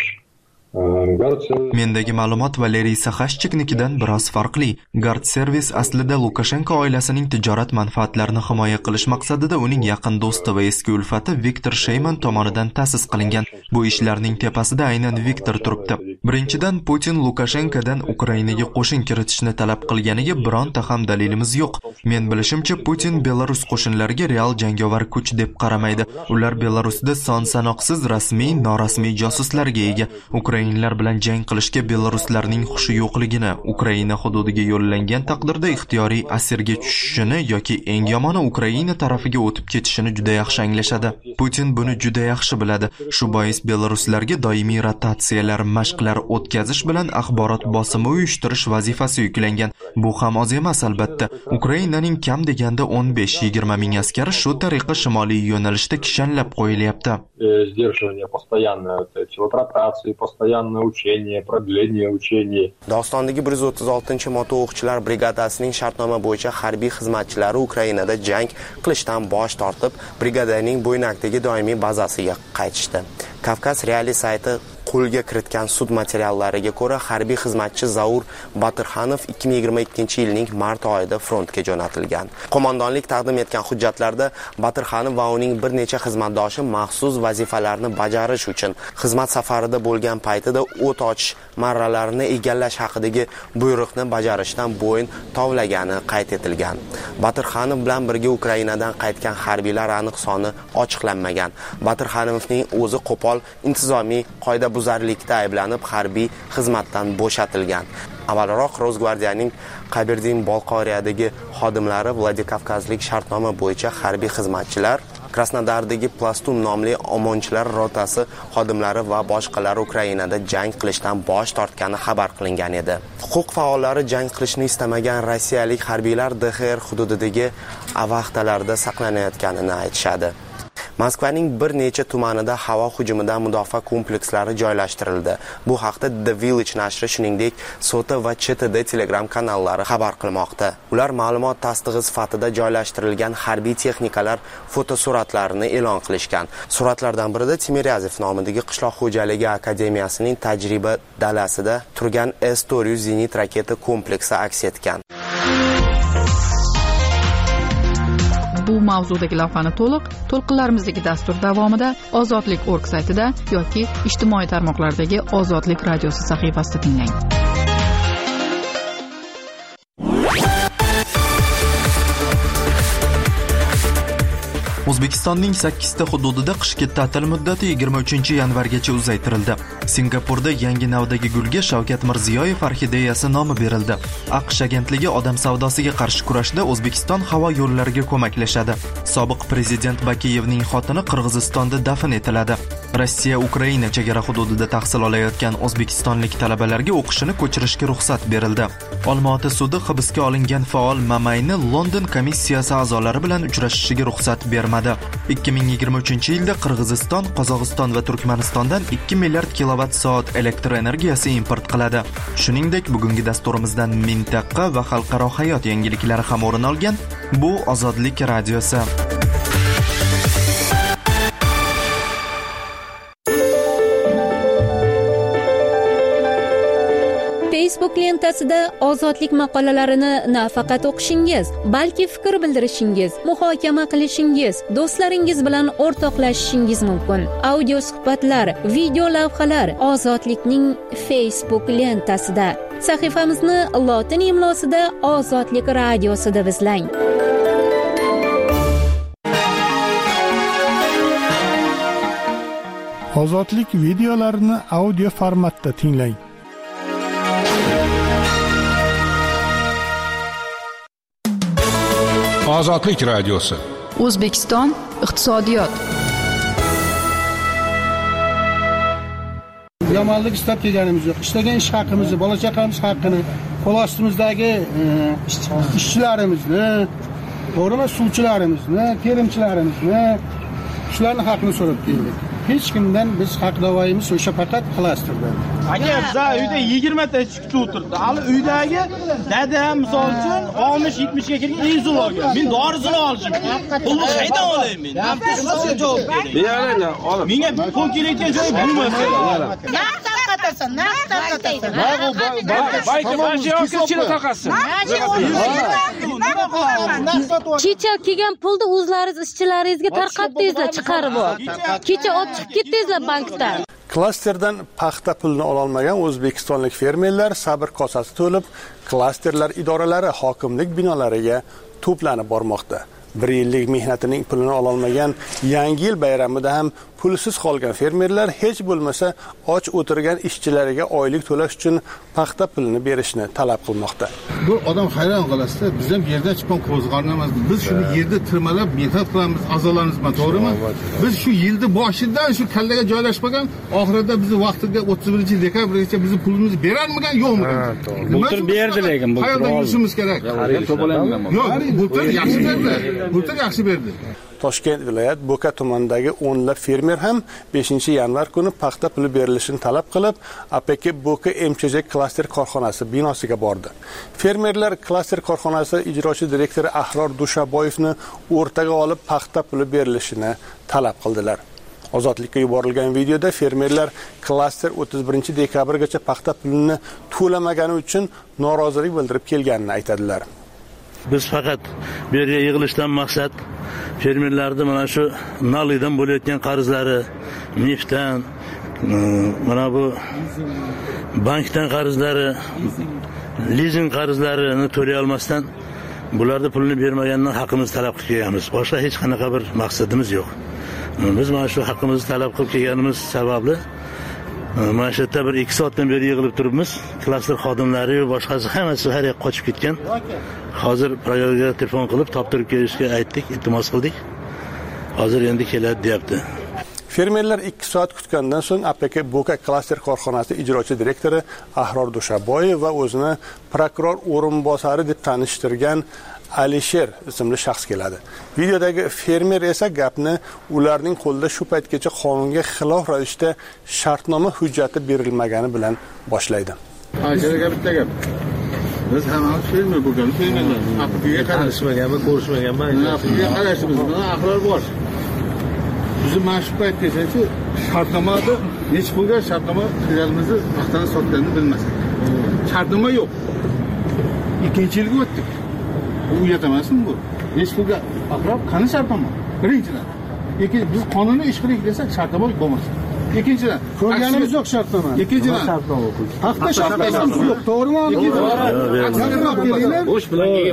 Mendagi ma'lumot Valeriy Saxashchiknikidan biroz farqli. Guard Service aslida Lukashenko oilasining tijorat manfaatlarini himoya qilish maqsadida uning yaqin do'sti va eski ulfati Viktor Sheyman tomonidan ta'sis qilingan. Bu ishlarning tepasida aynan Viktor turibdi. Birinchidan, Putin Lukashenkodan Ukrainaga qo'shin kiritishni talab qilganiga bironta ham dalilimiz yo'q. Men bilishimcha, Putin Belarus qo'shinlariga real jangovar kuch deb qaramaydi. Ular Belarusda son-sanoqsiz rasmiy, norasmiy josuslarga ega. Ukrainlar bilan jang qilishga belaruslarning xushi yo'qligini, Ukraina hududiga yo'llangan taqdirda ixtiyoriy asirga tushishini yoki eng yomoni Ukraina tarafiga o'tib ketishini juda yaxshi anglashadi. Putin buni juda yaxshi biladi. Shu bois belaruslarga doimiy rotatsiyalar, mashqlar o'tkazish bilan axborot bosimi uyushtirish vazifasi yuklangan. Bu ham oz emas albatta. Ukrainaning kam deganda 15-20 ming askari shu tariqa shimoliy yo'nalishda kishanlab qo'yilyapti. Сдерживание постоянное, эти вот ротации, постоянное учение, продление учений. Dog'istondagi 136-moto o'qchilar brigadasining shartnoma bo'yicha harbiy xizmatchilari Ukrainada jang qilishdan bosh tortib, brigadaning Bo'ynakdagi doimiy bazasiga qaytishdi. Kavkaz Reali sayti qo'lga kiritgan sud materiallariga ko'ra, harbiy xizmatchi Zaur Batirxanov 2022-yilning mart oyida frontga jo'natilgan. Qo'mondonlik taqdim etgan hujjatlarda Batirxanov va uning bir necha xizmatdoshi maxsus vazifalarni bajarish uchun xizmat safarida bo'lgan paytida o't ochish marralarini egallash haqidagi buyruqni bajarishdan bo'yin tovlagani qayd etilgan. Batirxanov bilan birga Ukrainadan qaytgan harbiylar aniq soni ochiqlanmagan. Batirxanovning o'zi qo'pol intizomiy qoida buzarlikda ayblanib harbiy xizmatdan bo'shatilgan. Avvalroq Rosgvardiyaning Kabardin-Bolqoriyadagi xodimlari Vladikavkazlik shartnoma bo'yicha harbiy xizmatchilar, Krasnodardagi Plastun nomli omonchilar rotasi xodimlari va boshqalar Ukrainada jang qilishdan bosh tortgani xabar qilingan edi. Huquq faollari jang qilishni istamagan rossiyalik harbiylar DXR hududidagi avahtalarda saqlanayotganini aytishadi. Moskvaning bir necha tumanida havo hujumidan mudofaa komplekslari joylashtirildi. Bu haqda The Village nashri, shuningdek, Sota va CTD Telegram kanallari xabar qilmoqda. Ular ma'lumot tasdig'i sifatida joylashtirilgan harbiy texnikalar fotosuratlarini e'lon qilishgan. Suratlardan birida Timiryazev nomidagi qishloq xo'jaligi akademiyasining tajriba dalasida turgan S-400 zenit raketa kompleksi aks etgan. Bu mavzudagi lavhani to'lqinlarimizdagi dastur davomida Ozodlik.org saytida yoki ijtimoiy tarmoqlardagi Ozodlik radiosi sahifasida tinglang. O'zbekistonning 8 ta hududida qishki ta'til muddati 23-yanvargacha uzaytirildi. Singapurda yangi navdagi gulga Shavkat Mirziyoyev orxideyasi nomi berildi. AQSh agentligi odam savdosiga qarshi kurashda O'zbekiston havo yo'llariga ko'maklashadi. Sobiq prezident Bakiyevning xotini Qirg'izistonda dafn etiladi. Rossiya Ukraina chegara hududida tahsil olayotgan o'zbekistonlik talabalarga o'qishini ko'chirishga ruxsat berildi. Olma-ota sudi hibsga olingan faol Mamayni London komissiyasi a'zolari bilan uchrashishiga ruxsat bermadi. 2023-yilda Qirg'iziston, Qozog'iston va Turkmanistondan 2 milliard kilovatt-soat elektr energiyasi import qiladi. Shuningdek, bugungi dasturimizdan mintaqa va xalqaro hayot yangiliklari ham o'rin olgan. Bu Ozodlik radiosi. Facebook lentasida ozodlik maqolalarini nafaqat o'qishingiz, balki fikr bildirishingiz, muhokama qilishingiz, do'stlaringiz bilan o'rtoqlashishingiz mumkin. Audio suhbatlar, video lavhalar Ozodlikning Facebook lentasida. Sahifamizni lotin imlosida Ozodlik radiosi deb izlang. Ozodlik videolarini audio formatda tinglang. Ozodlik radiosi. O'zbekiston iqtisodiyot. Yomonlik istab kelganimiz yo'q. Ishlagan ish haqimizni, bola chaqamiz haqqini, qo'l ostimizdagi ishchilarimizni, to'g'rimi, suvchilarimizni, terimchilarimizni, shularning haqqini so'rab keldik. Hech kimdan biz haq da'voyimiz o'sha faqat klasterda. Aka, biz uyda 20 ta ishchi kutib o'tirdi. Hali uydagi dadam misol uchun 60-70 ga kirgan insulga. Men dorisini olishim. Pulni qaydan olay men? Nafsimga javob bering. Yana olib. Menga pul kelayotgan joy bo'lmasa. Kecha kelgan pulni o'zlaringiz ishchilaringizga tarqatdingizlar, chiqarib ol. Kecha olib chiqib ketdingizlar bankdan. Klasterdan paxta pulini ola olmagan o'zbekistonlik fermerlar sabr kosasi to'lib, klasterlar idoralari hokimlik binolariga to'planib bormoqda. 1 yillik mehnatining pulini ola olmagan Yangi yil bayramida ham pulsiz qolgan fermerlar hech bo'lmasa och o'tirgan ishchilariga oylik to'lash uchun paxta pulini berishni talab qilmoqda. Bu odam hayron qolasizda, biz ham yerdan chiqqan qo'zg'arnamiz. Biz shuni yerda tirmalab mehnat qilamiz, azolarimiz bilan, to'g'rimi? Biz shu yilning boshidan shu kallaga joylashmagan, oxirida bizni vaqtiga 31-dekabrgacha bizni pulimizni berarmigan, yo'qmi? Bultur berdi lekin bu. Qayerdan yurishimiz kerak? Yo'q, bultur yaxshi berdi. Bultur yaxshi berdi. Toshkent viloyat Bo'ka tumanidagi o'nlab fermer ham 5-yanvar kuni paxta puli berilishini talab qilib, APK Bo'ka MCJ klaster korxonasi binosiga bordi. Fermerlar klaster korxonasi ijrochi direktori Ahror Dushaboyevni o'rtaga olib paxta puli berilishini talab qildilar. Ozodlikka yuborilgan videoda fermerlar klaster 31-dekabrgacha paxta pulini to'lamagani uchun norozilik bildirib kelganini aytadilar. Biz faqat bu yerga yig'ilishdan maqsad fermerlarni mana shu nalidan bo'layotgan qarzlari, neftdan, mana bu bankdan qarzlari, lizing qarzlarini to'lay olmasdan bularni pulini bermagandan haqqimizni talab qilib kelganmiz. Boshqa hech qanaqa bir maqsadimiz yo'q. Biz mana shu haqqimizni talab qilib kelganimiz sababli mana shu yerda bir 2 soatdan beri yig'ilib turibmiz. Klaster xodimlari va boshqasi hammasi har yoqqa qochib ketgan. Hozir proyektga telefon qilib toptirib kelishga aytdik, iltimos qildik. Hozir endi keladi deyapti. Fermerlar 2 soat kutgandan so'ng APK Bo'ka klaster korxonasi ijrochi direktori Ahror Dushaboyev va o'zini prokuror o'rinbosari deb tanishtirgan Alisher ismli shaxs keladi. Videodagi fermer esa gapni ularning qo'lida shu paytgacha qonunga xilof ravishda shartnoma hujjati berilmagani bilan boshlaydi. Hozirga bitta gap. Biz hammamiz fermer bo'lgan, fermerlar. Haqiqiy qarashmaganmi, ko'rishmaganmi? Haqiqiy qarashimiz bilan aqllar bor. Bizim mana shu paytgacha shartnomada hech pulga shartnoma qilganimizni vaqtida sotganini bilmasak. Shartnoma yo'q. Ikkinchi yilga o'tdik. Bu uyat emasmi bu? Hech pulga aqrab qani shartnoma? Birinchidan. Biz qonuniy ish qiling desak shartnoma bo'lmas. Ikkinchidan, ko'rganimiz yo'q shartnoma. Ikkinchidan, hafta shartnomasi yo'q, to'g'rimi? Bo'sh bilanga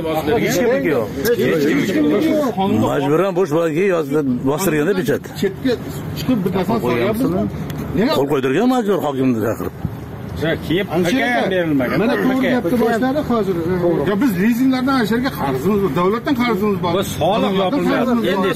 bostirgan. Majburan bo'sh bilanga yozib bostirganda pechat. Chetga chiqib bir narsa so'rayapsizmi? Qo'l qo'ydirgan majbur hokimni chaqirib. Kiyib hakam berilmagan. Mana to'g'ri gapni boshladi hozir. Ya biz lizinglardan asharga qarzimiz bor, davlatdan qarzimiz bor. Biz soliq yopilgan. Endi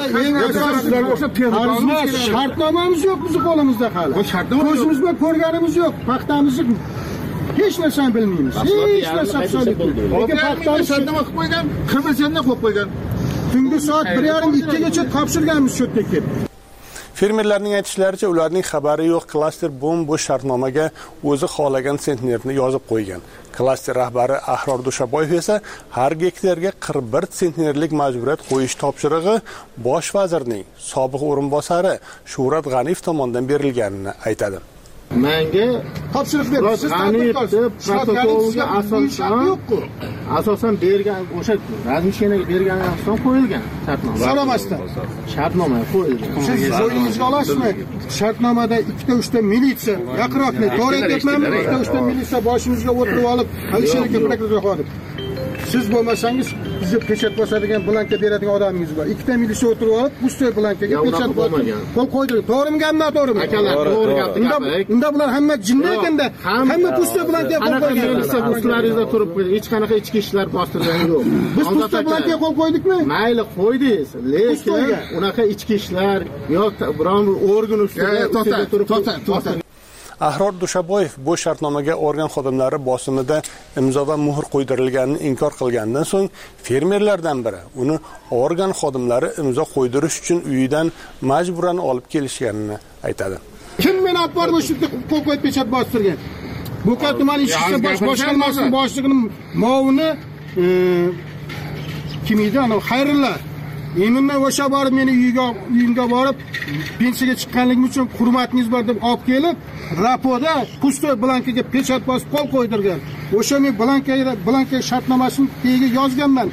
shartnomamiz yo'q bizning qo'limizda hali. Ko'zimiz bilan ko'rganimiz yo'q. Paxtamizni hech narsani bilmaymiz. Hech narsa hisoblik bo'ldi. Lekin paxtani shartnoma qilib qo'ygan, qirg'izchanda qo'yib qo'ygan. Tungi soat 1:30-2 gacha topshirganmiz shu yerda kelib. Fermerlarning aytishlaricha, ularning xabari yo'q, klaster bomb bu shartnomaga o'zi xohlagan sentnerni yozib qo'ygan. Klaster rahbari Ahror Dushaboyev esa har gektarga 41 sentnerlik majburiyat qo'yish topshirig'i bosh vazirning sobiq o'rinbosari Shuhrat G'aniyev tomonidan berilganini aytadi. Menga topshiriq berdi. Protokolga asosan bergan o'sha razmishkinaga bergan asosan qo'yilgan shartnoma. So'ramasdan shartnoma qo'yilgan. Siz o'yingizga olasizmi? Shartnomada 2-3 ta militsiya, yaqinroqni to'g'ri aytmayman, 2-3 ta militsiya boshimizga o'tirib olib, Alisherga prokuror qo'yib. Siz bo'lmasangiz bizni pechat bosadigan blanka beradigan odamimiz bor. 2 ta militsiya o'tirib olib, pustoy blankaga pechat bosgan. Qo'l qo'ydi. To'g'rimi gapmi, to'g'rimi? Akalar, to'g'ri gapni. Unda bular hamma jinni ekanda, hamma pustoy blankaga qo'l qo'ygan. Militsiya ustlaringizda turib qo'ydi. Hech qanaqa ichki ishlar bostirgani yo'q. Biz pustoy blankaga qo'l qo'ydikmi? Mayli, qo'ydingiz. Lekin unaqa ichki ishlar yo'q, biron organ ustida turib Ahror Dushaboyev bu shartnomaga organ xodimlari bosimida imzo va muhr qo'ydirilganini inkor qilgandan so'ng fermerlardan biri uni organ xodimlari imzo qo'ydirish uchun uyidan majburan olib kelishganini aytadi. Kim meni olib borib shu yerga qo'l qo'yib pechat bostirgan? Bu tuman ichki ishlar boshqarmasining boshlig'ining muovini kim edi? Ana Xayrulla. Endi o'sha borib meni uyimga borib pensiyaga chiqqanligim uchun hurmatingiz bor deb olib kelib, rapoda pustoy blankaga pechat bosib qo'l qo'ydirgan. O'sha men blanka shartnomasini tagiga yozganman.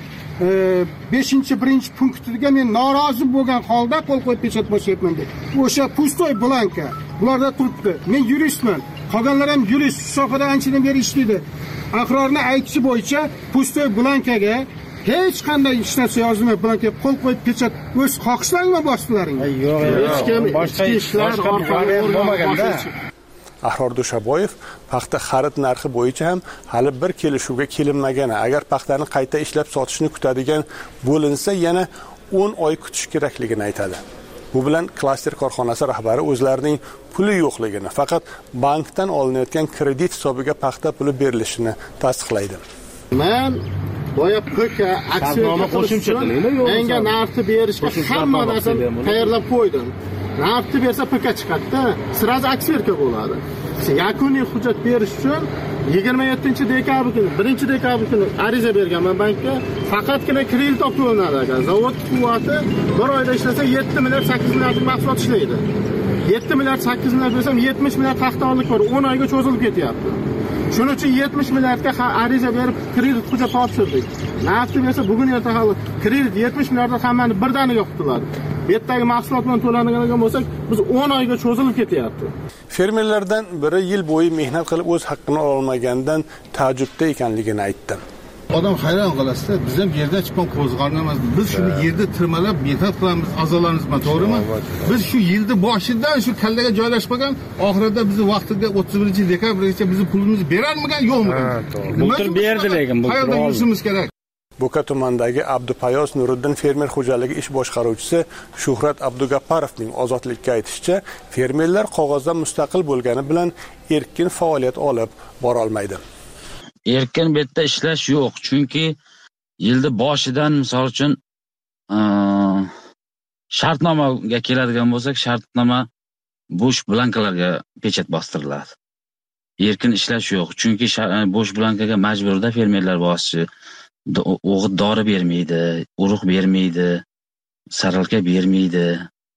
5-1-punktiga men norozi bo'lgan holda qo'l qo'yib pechat bosyapman deb. O'sha pustoy blanka bularda turibdi. Men yuristman. Qolganlar ham yurist, sohada anchadan beri ishlaydi. Ahrorning aytishi bo'yicha pustoy blankaga hech qanday hech narsa yozilmay blanka qo'l qo'yib pechat o'z xohishlaringmi bosdilaring? Yo'q, hech kim boshqa ishlar orqali bo'lmaganda. Ahror Dushaboyev paxta xarid narxi bo'yicha ham hali bir kelishuvga kelinmagani, agar paxtani qayta ishlab sotishni kutadigan bo'linsa yana 10 oy kutish kerakligini aytadi. Bu bilan klaster korxonasi rahbari o'zlarining puli yo'qligini, faqat bankdan olinayotgan kredit hisobiga paxta puli berilishini tasdiqlaydi. Men boya PK aksiyani qo'shimcha qilaymi? Menga narxni berishga hamma narsani tayyorlab qo'ydim. Narxni bersa PK chiqadi-da, sirazi aksiyerka bo'ladi. Yakuniy hujjat berish uchun 27-dekabr kuni, 1-dekabr kuni ariza berganman bankka. Faqatgina kredit olib qo'yiladi ekan. Zavod quvvati bir oyda ishlasa 7 milliard 8 milliard mahsulot ishlaydi. 7 milliard 8 milliard desam 70 milliard taxtavonlik bor. 10 oyga cho'zilib ketyapti. Shuning uchun 70 milliardga ariza berib kredit hujjat topshirdik. Nafti bersa bugun erta hali kredit 70 milliarddan hammani birdaniga qutiladi. Bu yerdagi mahsulot bilan to'lanadigan bo'lsak, biz 10 oyga cho'zilib ketyapti. Fermerlardan biri yil bo'yi mehnat qilib o'z haqqini olmagandan ta'jubda ekanligini aytdi. Odam hayron qolasizda, biz ham yerdan chiqqan qo'zg'alamiz. Biz shuni yerda tirmalab mehnat qilamiz, azolanizmi, to'g'rimi? Biz shu yilning boshidan shu kallaga joylashmagan, oxirida bizni vaqtida 31-dekabrgacha bizni pulimizni berarmigan, yo'qmi? Bultur berdi lekin bu. Qayerda yurishimiz kerak? Bo'ka tumanidagi Abdupayoz Nuriddin fermer xo'jaligi ish boshqaruvchisi Shuhrat Abdugapparovning ozodlikka aytishicha, fermerlar qog'ozdan mustaqil bo'lgani bilan erkin faoliyat olib bora olmaydi. Erkin betda ishlash yo'q, chunki yilni boshidan misol uchun shartnomaga keladigan bo'lsak, shartnoma bo'sh blankalarga pechat bostiriladi. Erkin ishlash yo'q. Chunki bo'sh blankaga majburda fermerlar bosishi, o'g'it dori bermaydi, urug' bermaydi, saralka bermaydi.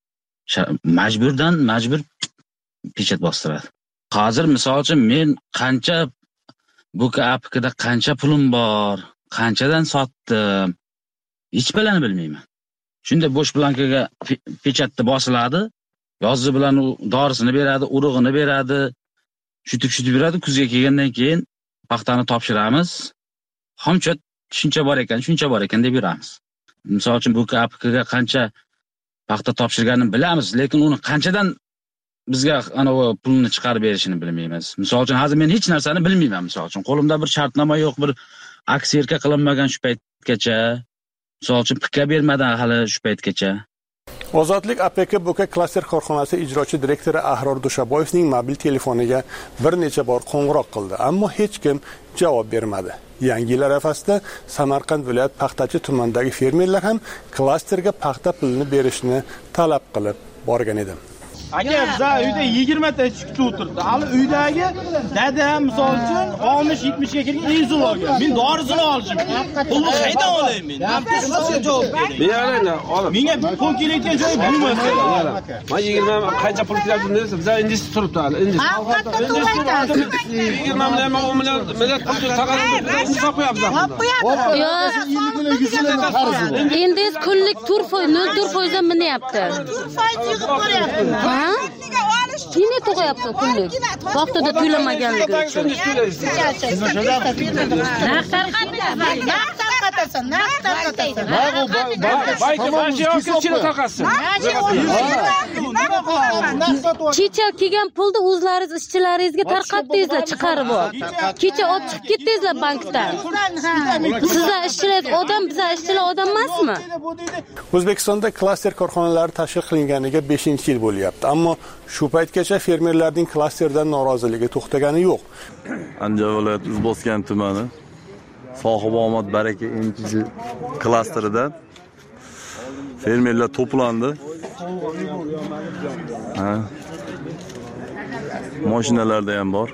Majbur pechat bostiradi. Hozir misol uchun men qancha buka apkida qancha pulim bor, qanchadan sotdim, hech bilani bilmayman. Shunda bo'sh blankaga pechatda bosiladi, yozi bilan dorisini beradi, urug'ini beradi, shutib beradi. Kuzga kelgandan keyin paxtani topshiramiz. Xomchot shuncha bor ekan deb beramiz. Misol uchun buka apkga qancha paxta topshirganini bilamiz, lekin uni qanchadan bizga pulni chiqarib berishini bilmaymiz. Misol uchun hozir men hech narsani bilmayman. Misol uchun qo'limda bir shartnoma yo'q, bir aksiyerka qilinmagan shu paytgacha. Misol uchun pika bermadan hali shu paytgacha. Ozodlik APK Buka klaster korxonasi ijrochi direktori Ahror Dushaboyevning mobil telefoniga bir necha bor qo'ng'iroq qildi, ammo hech kim javob bermadi. Yangi yil arafasida Samarqand viloyat Paxtachi tumanidagi fermerlar ham klasterga paxta pulini berishni talab qilib borgan edi. Aka, biza uyda 20 ta chiqib o'tirdi. Hali uydagi dadam misol uchun 60-70 ga kirgan insulga. Men dorisini olishim. Pulni qaydan olay men? Nafsimga javob bering. Menga pul kelayotgan joy bo'lmasa. Men 20 qancha pul kelayapti desa, biza indis turibdi hali. Indis. 20 million pul taqadim. Hisob qo'yapmiz. Indis kunlik turfoy 0.4% dan minyapti. 0% yig'ib ko'ryapti. Nima to'g'ayapti kunlik? Vaqtida to'lamaganligi uchun. Kecha kelgan pulni o'zlaringiz ishchilaringizga tarqatdingizlar, chiqarib ol. Kecha olib chiqib ketdingizlar bankdan. Sizlar ishchilar odam, bizlar ishchilar odam emasmi? O'zbekistonda klaster korxonalari tashkil qilinganiga 5-yil bo'lyapti, ammo shu paytgacha fermerlarning klasterdan noroziligi to'xtagani yo'q. Andijon viloyati Uzboskan tumani Sohibomad baraka MTJ klasteridan fermerlar to'plandi. Mashinalarda ham bor.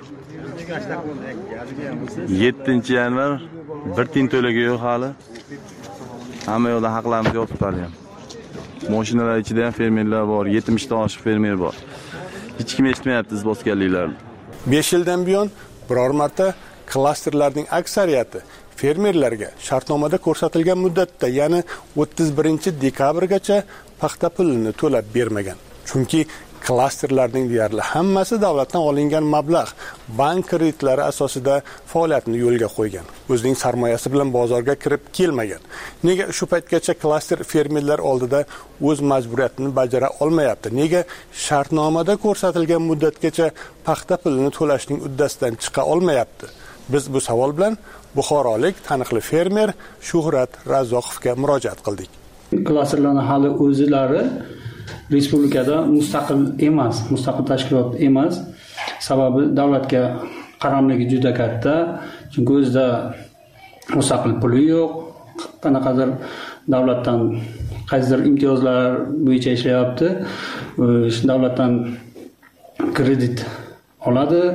7-yanvar 1 tiyin to'laga yo'q hali. Hamma yoqda haqlarimiz yotib qolgan. Mashinalar ichida ham fermerlar bor, 70 ta oshiq fermer bor. Hech kim eshitmayapti izboskanliklarni. 5 yildan buyon biror marta klasterlarning aksariyati fermerlarga shartnomada ko'rsatilgan muddatda, ya'ni 31-dekabrgacha paxta pulini to'lab bermagan. Chunki klasterlarning deyarli hammasi davlatdan olingan mablag', bank kreditlari asosida faoliyatini yo'lga qo'ygan. O'zining sarmoyasi bilan bozorga kirib kelmagan. Nega shu paytgacha klaster fermerlar oldida o'z majburiyatini bajara olmayapti? Nega shartnomada ko'rsatilgan muddatgacha paxta pulini to'lashning uddasidan chiqa olmayapti? Biz bu savol bilan buxorolik taniqli fermer Shuhrat Razzoqovga murojaat qildik. Klasterlarning hali o'zlari respublikada mustaqil tashkilot emas. Sababi davlatga qaramligi juda katta. Chunki o'zida mustaqil puli yo'q. Qanaqadir davlatdan qaysidir imtiyozlar bo'yicha ishlayapti. Davlatdan kredit oladi.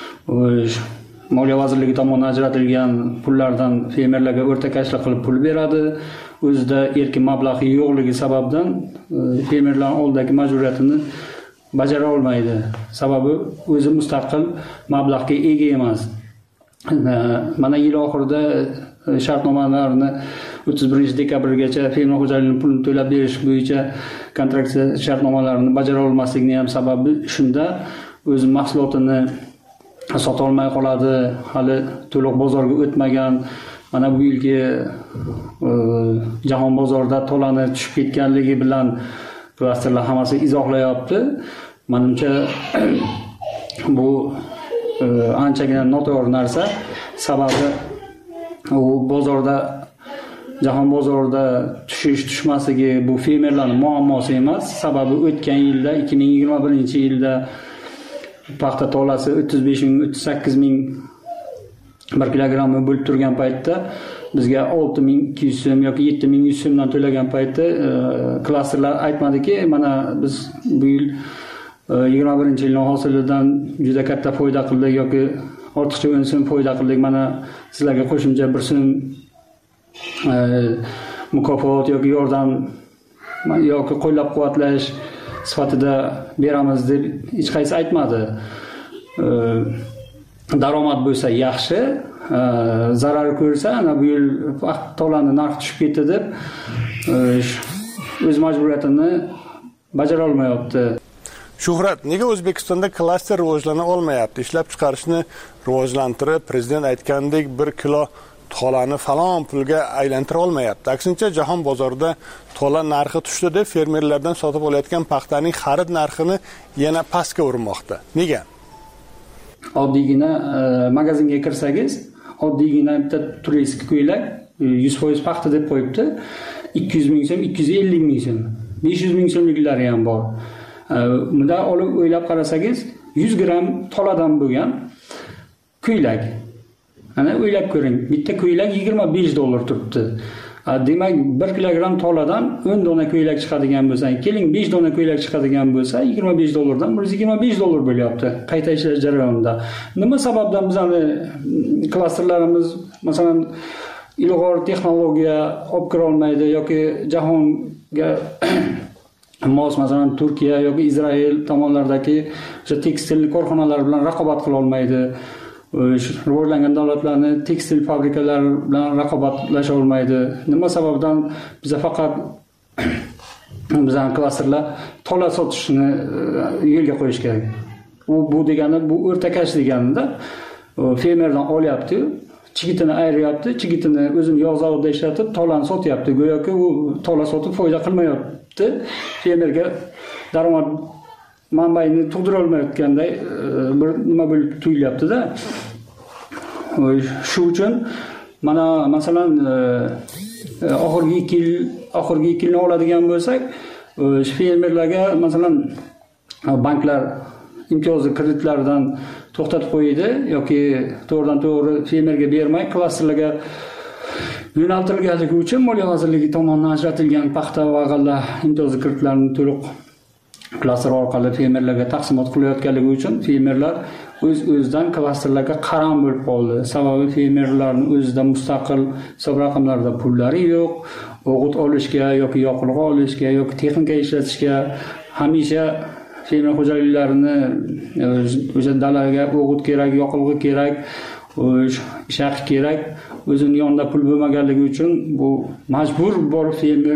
Moliya vazirligi tomonidan ajratilgan pullardan fermerlarga o'rtakashlik qilib pul beradi. O'zida erkin mablag' yo'qligi sababdan fermerlar oldidagi majburiyatini bajara olmaydi. Sababi o'zi mustaqil mablag'ga ega emas. Mana yil oxirida shartnomalarni 31-dekabrgacha fermer xo'jaligining pulini to'lab berish bo'yicha kontrakt shartnomalarini bajara olmasligining ham sababi shunda. O'z mahsulotini sota olmay qoladi, hali to'liq bozorga o'tmagan. Mana bu yilgi jahon bozorida to'lani tushib ketganligi bilan klasterlar hammasi izohlayapti. Menimcha bu anchagina noto'g'ri narsa. Sababi u bozorda jahon bozorida tushmasligi bu fermerlarning muammosi emas. Sababi o'tgan yilda 2021-yilda paxta tolasi 35 ming, 38 ming 1 kilogrammi bo'lib turgan paytda bizga 6200 so'm yoki 7100 so'mdan to'lagan paytda klasterlar aytmadiki, mana biz bu yil 21-yilning hosilidan juda katta foyda qildik yoki ortiqcha 10 so'm foyda qildik. Mana sizlarga qo'shimcha 1 so'm mukofot yoki yordam yoki qo'llab-quvvatlash sifatida beramiz deb hech qaysi aytmadi. Daromad bo'lsa yaxshi, zarar ko'rsa, ana bu yil tolani narxi tushib ketdi deb o'z majburiyatini bajara olmayapti. Shuhrat, nega O'zbekistonda klaster rivojlana olmayapti? Ishlab chiqarishni rivojlantirib, prezident aytgandek 1 kilo tolani falon pulga aylantira olmayapti. Aksincha, jahon bozorida tola narxi tushdi deb fermerlardan sotib olayotgan paxtaning xarid narxini yana pastga urmoqda. Nega? Oddiygina magazinga kirsangiz, oddiygina bitta turistga ko'ylak 100% paxta deb qo'yibdi. 200 ming so'm, 250 ming so'm, 500 ming so'mliklari ham bor. Bunda olib o'ylab qarasangiz, 100 gram toladan bo'lgan ko'ylak. Ana o'ylab ko'ring, bitta ko'ylak $25 turibdi. Demak, 1 kilogram toladan 10 dona ko'ylak chiqadigan bo'lsa, keling 5 dona ko'ylak chiqadigan bo'lsa, $25 dan $125 bo'lyapti qayta ishlash jarayonida. Nima sababdan bizning klasterlarimiz, masalan, ilg'or texnologiya olib kira olmaydi yoki jahonga mos, masalan, Turkiya yoki Izrael tomonlaridagi o'sha tekstil korxonalari bilan raqobat qila olmaydi. Rivojlangan davlatlarni tekstil fabrikalari bilan raqobatlasha olmaydi. Nima sababdan biz faqat bizning klasterlar tola sotishni yo'lga qo'yish kerak. Bu degani bu o'rtakash deganida fermerdan olyapti, chigitini ayryapti, chigitini o'zini yog' zavodida ishlatib, tolani sotyapti. Go'yoki u tola sotib foyda qilmayapti. Fermerga daromad manbaini tug'dira olmayotganday bir nima bo'lib tuyulyapti-da. Shu uchun mana masalan oxirgi 2 yilni oladigan bo'lsak, fermerlarga masalan banklar imtiyozli kreditlardan to'xtatib qo'ydi yoki to'g'ridan-to'g'ri fermerga bermay klasterlarga yo'naltirilganligi uchun Moliya vazirligi tomonidan ajratilgan paxta va g'alla imtiyozli kreditlarini to'liq klaster orqali fermerlarga taqsimot qilayotganligi uchun fermerlar o'z-o'zidan klasterlarga qaram bo'lib qoldi. Sababi fermerlarning o'zida mustaqil hisob raqamlarida pullari yo'q, o'g'it olishga yoki yoqilg'i olishga yoki texnika ishlatishga hamisha fermer xo'jaliklarini o'sha dalaga o'g'it kerak, yoqilg'i kerak, shaq kerak, o'zining yonida pul bo'lmaganligi uchun bu majbur borib fermer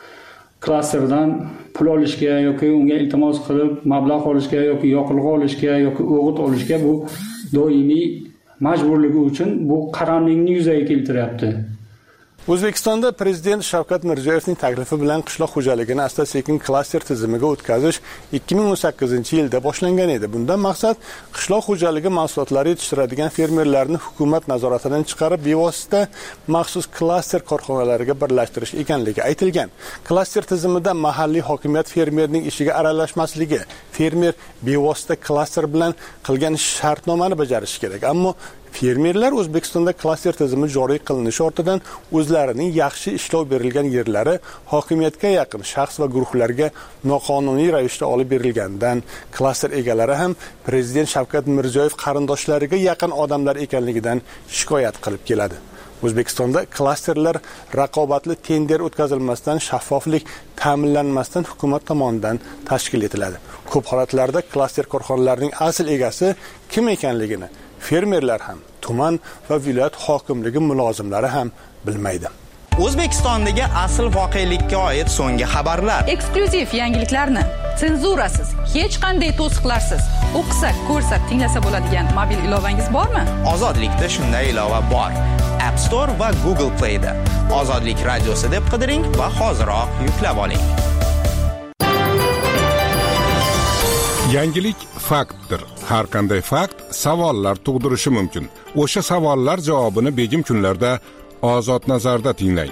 klasterdan pul olishga yoki unga iltimos qilib mablag' olishga yoki yoqilg'i olishga yoki o'g'it olishga bu doimiy majburligi uchun bu qaramlikni yuzaga keltiryapti. O'zbekistonda prezident Shavkat Mirziyoyevning taklifi bilan qishloq xo'jaligini asta-sekin klaster tizimiga o'tkazish 2018-yilda boshlangan edi. Bundan maqsad qishloq xo'jaligi mahsulotlari yetishtiradigan fermerlarni hukumat nazoratidan chiqarib bevosita maxsus klaster korxonalariga birlashtirish ekanligi aytilgan. Klaster tizimida mahalliy hokimiyat fermerning ishiga aralashmasligi, fermer bevosita klaster bilan qilgan shartnomani bajarishi kerak. Ammo fermerlar O'zbekistonda klaster tizimi joriy qilinishi ortidan o'zlarining yaxshi ishlov berilgan yerlari hokimiyatga yaqin shaxs va guruhlarga noqonuniy ravishda olib berilgandan, klaster egalari ham prezident Shavkat Mirziyoyev qarindoshlariga yaqin odamlar ekanligidan shikoyat qilib keladi. O'zbekistonda klasterlar raqobatli tender o'tkazilmasdan, shaffoflik ta'minlanmasdan hukumat tomonidan tashkil etiladi. Ko'p holatlarda klaster korxonalarining asl egasi kim ekanligini fermerlar ham, tuman va viloyat hokimligi mulozimlari ham bilmaydi. O'zbekistondagi asl voqelikka oid so'nggi xabarlar. Eksklyuziv yangiliklarni senzurasiz, hech qanday to'siqlarsiz o'qisa, ko'rsa, tinglasa bo'ladigan mobil ilovangiz bormi? Ozodlikda shunday ilova bor. App Store va Google Play da. Ozodlik radiosi deb qidiring va hoziroq yuklab oling. Yangilik faktdir. Har qanday fakt savollar tug'dirishi mumkin. O'sha savollar javobini begim kunlarda Ozod nazarda tinglang.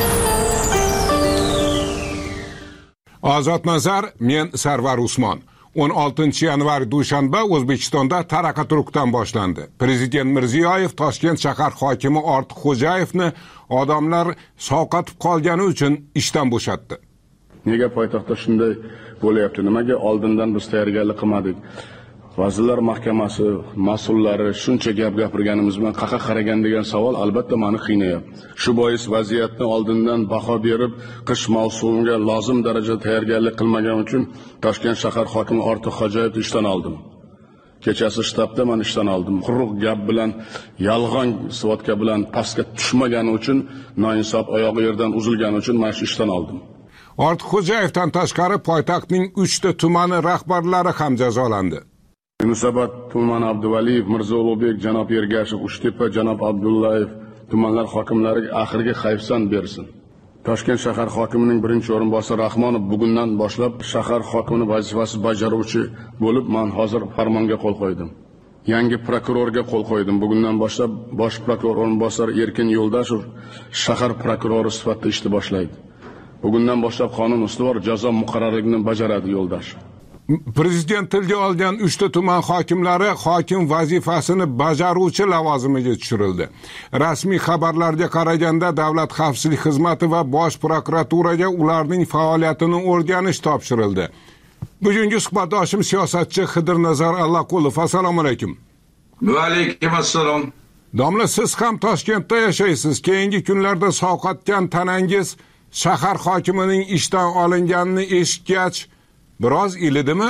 Ozod nazar, men Sarvar Usmon. 16-yanvar dushanba O'zbekistonda Taraqa-Turkdan boshlandi. Prezident Mirziyoyev Toshkent shahar hokimi Ortiqxo'jayevni odamlar sovqotib qolgani uchun ishdan bo'shatdi. Nega poytaxtda shunday bo'lyapti? Nimaga oldindan biz tayyorgarlik qilmadik? Vazirlar Mahkamasi mas'ullari shuncha gap gapirganimiz bilan qaqa qaragan degan savol albatta meni qiynayapti. Shu bois vaziyatni oldindan baho berib, qish mavsumiga lozim darajada tayyorgarlik qilmagan uchun Toshkent shahar hokimi Ortiqxo'jayevni ishdan oldim. Kechasi shtabda men ishdan oldim. Quruq gap bilan, yolg'on svodka bilan pastga tushmagani uchun, noinsof oyog'i yerdan uzilgani uchun men ishdan oldim. Ortiqxo'jayevdan tashqari poytaxtning 3 ta tumani rahbarlari ham jazolandi. Yunusobod tumani Abduvaliyev, Mirzo Ulug'bek, janob Ergashev, Uchtepa, janob Abdullayev tumanlar hokimlariga oxirgi hayfsan bersin. Toshkent shahar hokimining birinchi o'rinbosari Rahmonov bugundan boshlab shahar hokimining vazifasi bajaruvchi bo'lib, men hozir farmonga qo'l qo'ydim. Yangi prokurorga qo'l qo'ydim. Bugundan boshlab bosh prokuror o'rinbosari Erkin Yo'ldashev shahar prokurori sifatida ishni boshlaydi. Bugundan boshlab qonun ustuvor jazo muqarrarligini bajaradi Yo'ldashev. Prezident tilga olgan 3 ta tuman hokimlari hokim vazifasini bajaruvchi lavozimiga tushirildi. Rasmiy xabarlarga qaraganda Davlat xavfsizlik xizmati va Bosh prokuraturaga ularning faoliyatini o'rganish topshirildi. Bugungi suhbatdoshim siyosatchi Xidirnazar Allaqulov. Assalomu alaykum. Va alaykum assalom. Domla, siz ham Toshkentda yashaysiz. Keyingi kunlarda sovqotgan tanangiz shahar hokimining ishdan olinganini eshitgach biroz ilidimi?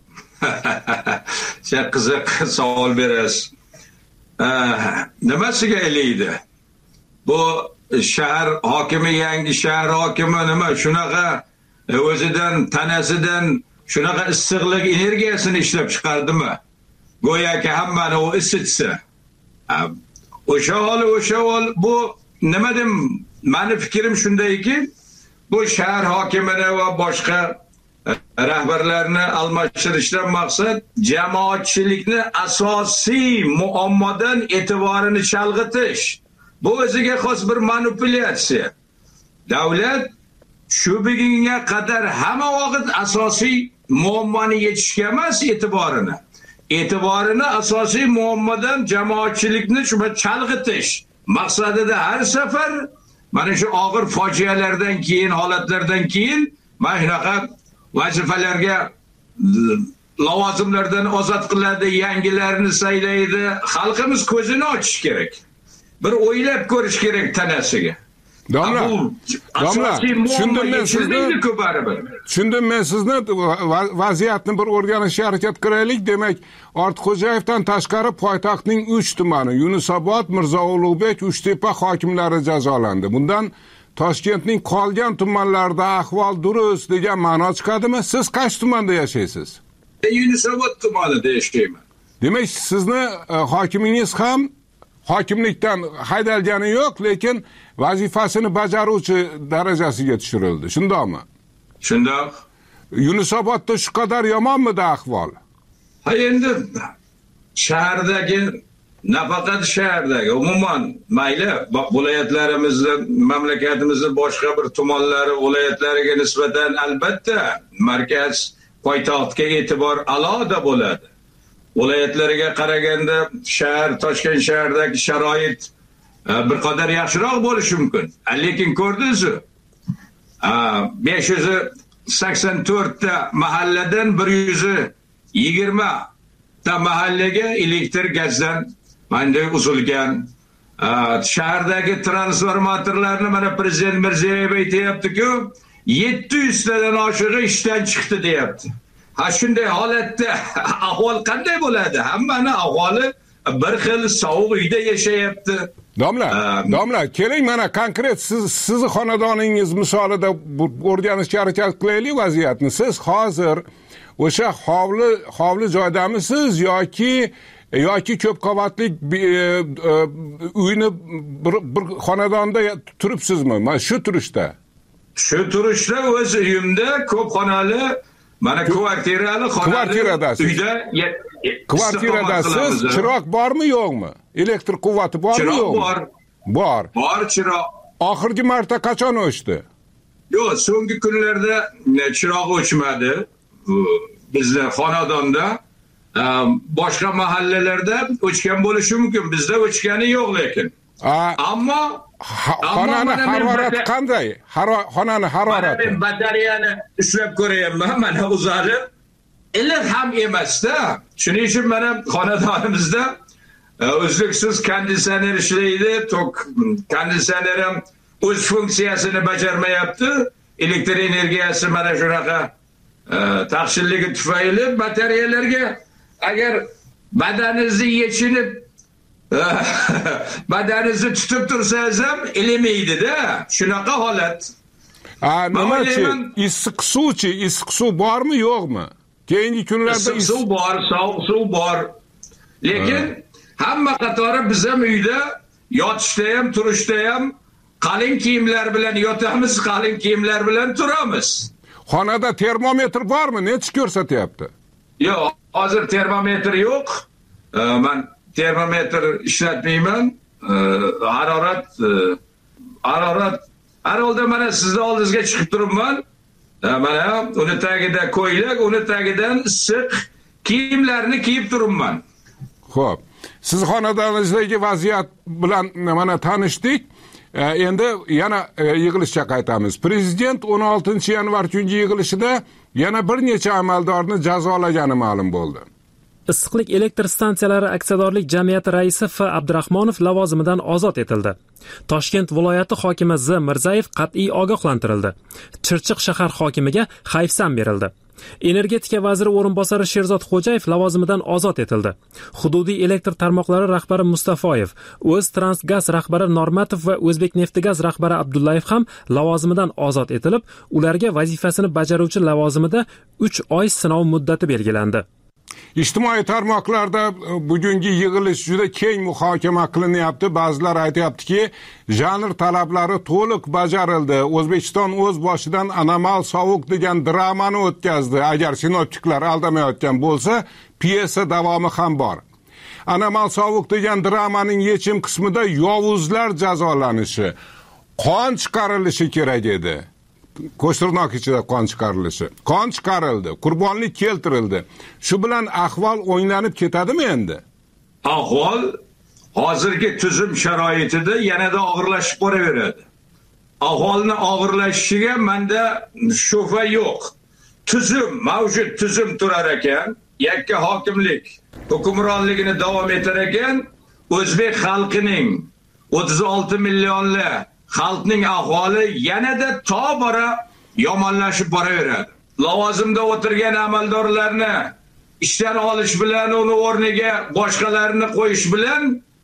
Sen qiziq savol berasiz. Nimasiga iliydi? Bu shahar hokimi, yangi shahar hokimi nima shunaqa o'zidan tanasidan shunaqa issiqlik energiyasini ishlab chiqardimi? Go'yoki hammani u isitsa. O'sha hol bu nima dem? Meni fikrim shundayki, bu shahar hokimini va boshqa rahbarlarni almashtirishdan maqsad jamoatchilikni asosiy muammodan e'tiborini chalg'itish. Bu o'ziga xos bir manipulyatsiya. Davlat shu bugunga qadar hamma vaqt asosiy muammoni yechishga emas e'tiborini asosiy muammodan jamoatchilikni shu chalg'itish maqsadida har safar mana shu og'ir fojialardan keyin, holatlardan keyin mana shunaqa vazifalarga lavozimlardan ozod qiladi, yangilarni saylaydi. Xalqimiz ko'zini ochish kerak. Bir o'ylab ko'rish kerak tanasiga. Domla, tushundim men sizni vaziyatni bir o'rganishga harakat qilaylik. Demak, Ortiqxo'jayevdan tashqari poytaxtning 3 tumani Yunusobod, Mirzo Ulug'bek, Uchtepa hokimlari jazolandi. Bundan Toshkentning qolgan tumanlarida ahvol durust degan ma'no chiqadimi? Siz qaysi tumanda yashaysiz? Yunusobod tumanida yashayman. Demak, sizni hokimingiz ham hokimlikdan haydalgani yo'q, lekin vazifasini bajaruvchi darajasiga tushirildi. Shundaqmi? Shundoq. Yunusobodda shu qadar yomonmidi ahvol? Ha, endi shahardagi, nafaqat shahardagi, umuman mayli viloyatlarimizni, mamlakatimizning boshqa bir tumanlari, viloyatlariga nisbatan albatta markaz poytaxtga e'tibor alohida bo'ladi. Viloyatlariga qaraganda shahar, Toshkent shahridagi sharoit bir qadar yaxshiroq bo'lishi mumkin. Lekin ko'rdingiz-ku, 584 ta mahalladan 120 ta mahallaga elektr gazdan manday uzilgan. Shahardagi transformatorlarni mana prezident Mirziyoyev aytayapti-ku, 700 tadan oshig'i ishdan chiqdi deyapti. Ha, shunday holatda ahvol qanday bo'ladi? Hammani ahvoli bir xil sovuq uyda yashayapti. Domla, keling mana konkret sizni xonadoningiz misolida o'rganishga harakat qilaylik vaziyatni. Siz hozir o'sha hovli joydamisiz yoki ko'p qavatli uyni bir xonadonda turibsizmi? Mana shu turishda. Shu turishda o'z uyimda ko'p xonali, mana kvartirali uyda kvartiradasiz. Chiroq bormi yo'qmi? Elektr quvvati bormi yo'qmi? Bor. Bor chiroq. Oxirgi marta qachon o'chdi? Yo'q, so'nggi kunlarda chiroq o'chmadi. bizni xonadonda, boshqa mahallalarda o'chgan bo'lishi mumkin. Bizda o'chgani yo'q lekin. Ammo xonani harorati qanday? Xonani harorati. Men batareyani ushlab ko'rayapman, mana uzalib. Iliq ham emasda. Shuning uchun mana xonadonimizda uzluksiz konditsioner ishlaydi. Konditsioner ham o'z funksiyasini bajarmayapti. Elektr energiyasi mana shunaqa taqchilligi tufayli batareyalarga agar badaningizni yechinib badaningizni tutib tursangiz ham ilimaydi-da. Shunaqa holat. Nimachi? Issiq suv bormi, yo'qmi? Keyingi kunlarda issiq suv bor, sovuq suv bor. Lekin hamma qatori biz ham uyda yotishda ham, turishda ham qalin kiyimlar bilan yotamiz, qalin kiyimlar bilan turamiz. Xonada termometr bormi? Necha ko'rsatyapti? Yo'q, hozir termometr yo'q. Men termometr ishlatmayman. Harorat har holda mana sizni oldingizga chiqib turibman. Mana uni tagida ko'ylak, uni tagidan issiq kiyimlarni kiyib turibman. Xo'p. Siz xonadoningizdagi vaziyat bilan mana tanishdik. Endi yana yig'ilishga qaytamiz. Prezident 16-yanvar kungi yig'ilishida yana bir necha amaldorni jazolagani ma'lum bo'ldi. Issiqlik elektr stansiyalari aksiyadorlik jamiyati raisi F. Abdurahmonov lavozimidan ozod etildi. Toshkent viloyati hokimi Z. Mirzayev qat'iy ogohlantirildi. Chirchiq shahar hokimiga hayfsan berildi. Energetika vaziri o'rinbosari Sherzod Xo'jayev lavozimidan ozod etildi. Hududiy elektr tarmoqlari rahbari Mustafoyev, O'ztransgaz rahbari Normatov va O'zbekneftgaz rahbari Abdullayev ham lavozimidan ozod etilib, ularga vazifasini bajaruvchi lavozimida 3 oy sinov muddati belgilandi. Ijtimoiy tarmoqlarda bugungi yig'ilish juda keng muhokama qilinyapti. Ba'zilar aytayaptiki, janr talablari to'liq bajarildi. O'zbekiston o'z boshidan anomal sovuq degan dramani o'tkazdi. Agar sinoptiklar aldamayotgan bo'lsa, pyesa davomi ham bor. Anomal sovuq degan dramaning yechim qismida yovuzlar jazolanishi, qon chiqarilishi kerak edi. Ko'shtirnoq ichida qon chiqarilishi. Qon chiqarildi, qurbonlik keltirildi. Shu bilan ahvol o'nglanib ketadimi endi? Ahvol hozirgi tuzum sharoitida yanada og'irlashib boraveradi. Ahvolni og'irlashishiga menda shubha yo'q. Mavjud tuzum turar ekan, yakka hokimlik hukmronligini davom etar ekan, o'zbek xalqining 36 millionli xalqning ahvoli yanada tobora yomonlashib boraveradi. Lavozimda o'tirgan amaldorlarni ishdan olish bilan uni o'rniga boshqalarini qo'yish bilan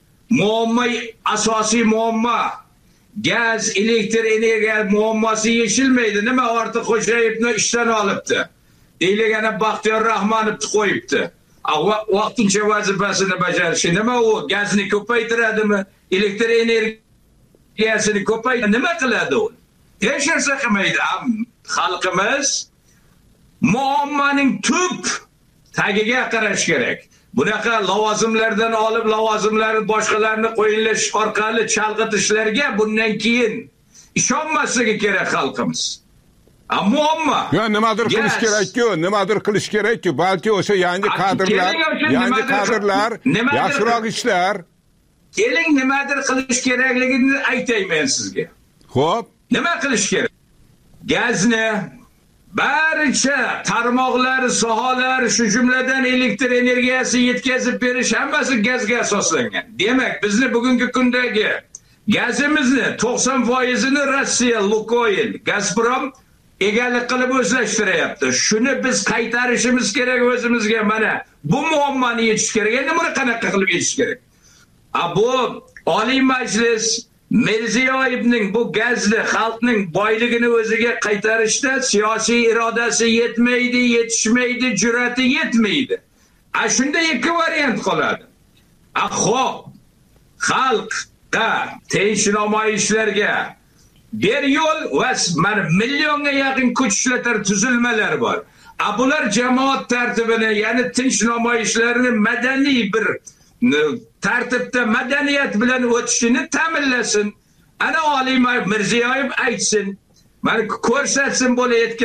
asosiy muammo gaz, elektr energiya muammosi yechilmaydi. Nima Ortiq Xo'jayevni ishdan olibdi? Deyilgani Baxtiyor Rahmonovni qo'yibdi. Vaqtincha vazifasini bajarishi nima u? Gazni ko'paytiradimi? Elektr energiyasini ko'paytiradi. Nima qiladi u? Hech narsa qilmaydi. Xalqimiz muammoning tub tagiga qarash kerak. Bunaqa lavozimlardan olib lavozimlarni boshqalarni qo'yish orqali chalg'itishlarga bundan keyin ishonmasligi kerak xalqimiz. Muammo. Ya nimadir qilish kerak-ku, balki o'sha yangi kadrlar, yaxshiroq ishlar. Keling, nimadir qilish kerakligini aytayman sizga. Xo'p. Nima qilish kerak? Gazni barcha tarmoqlar, sohalar, shu jumladan elektr energiyasi yetkazib berish hammasi gazga asoslangan. Demak, bizni bugungi kundagi gazimizni 90%ni Rossiya, Lukoil, Gazprom egalik qilib o'zlashtiryapti. Shuni biz qaytarishimiz kerak o'zimizga. Mana bu muammoni yechish kerak. Endi buni qanaqa qilib yechish kerak? Bu Oliy Majlis Mirziyoyevning bu gazni xalqning boyligini o'ziga qaytarishda siyosiy irodasi yetmaydi, yetishmaydi, jur'ati yetmaydi. Shunda ikki variant qoladi. Xo'p, xalqqa tinch namoyishlarga ber yo'l va mana millionga yaqin ko'chishlar tuzilmalar bor. Bular jamoat tartibini, ya'ni tinch namoyishlarni madaniy bir tartibda madaniyat bilan o'tishini ta'minlasin. Ana Oliy Mirziyoyev aytsin, mana ko'rsatsin bo'layotgan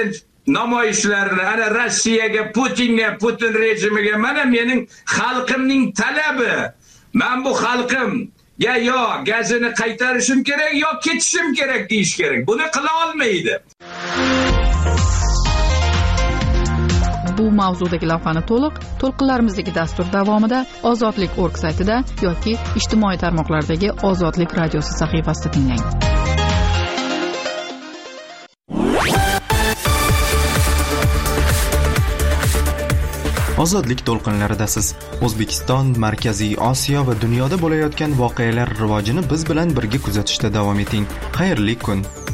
namoyishlarni ana Rossiyaga, Putinga, Putin rejimiga mana mening xalqimning talabi. Men bu xalqim yo gazini qaytarishim kerak, yo ketishim kerak deyish kerak. Buni qila olmaydi. Bu mavzudagi lavhani to'lqinlarimizdagi dastur davomida Ozodlik.org saytida yoki ijtimoiy tarmoqlardagi Ozodlik radiosi sahifasida tinglang. Ozodlik to'lqinlaridasiz. O'zbekiston, Markaziy Osiyo va dunyoda bo'layotgan voqealar rivojini biz bilan birga kuzatishda davom eting. Xayrli kun.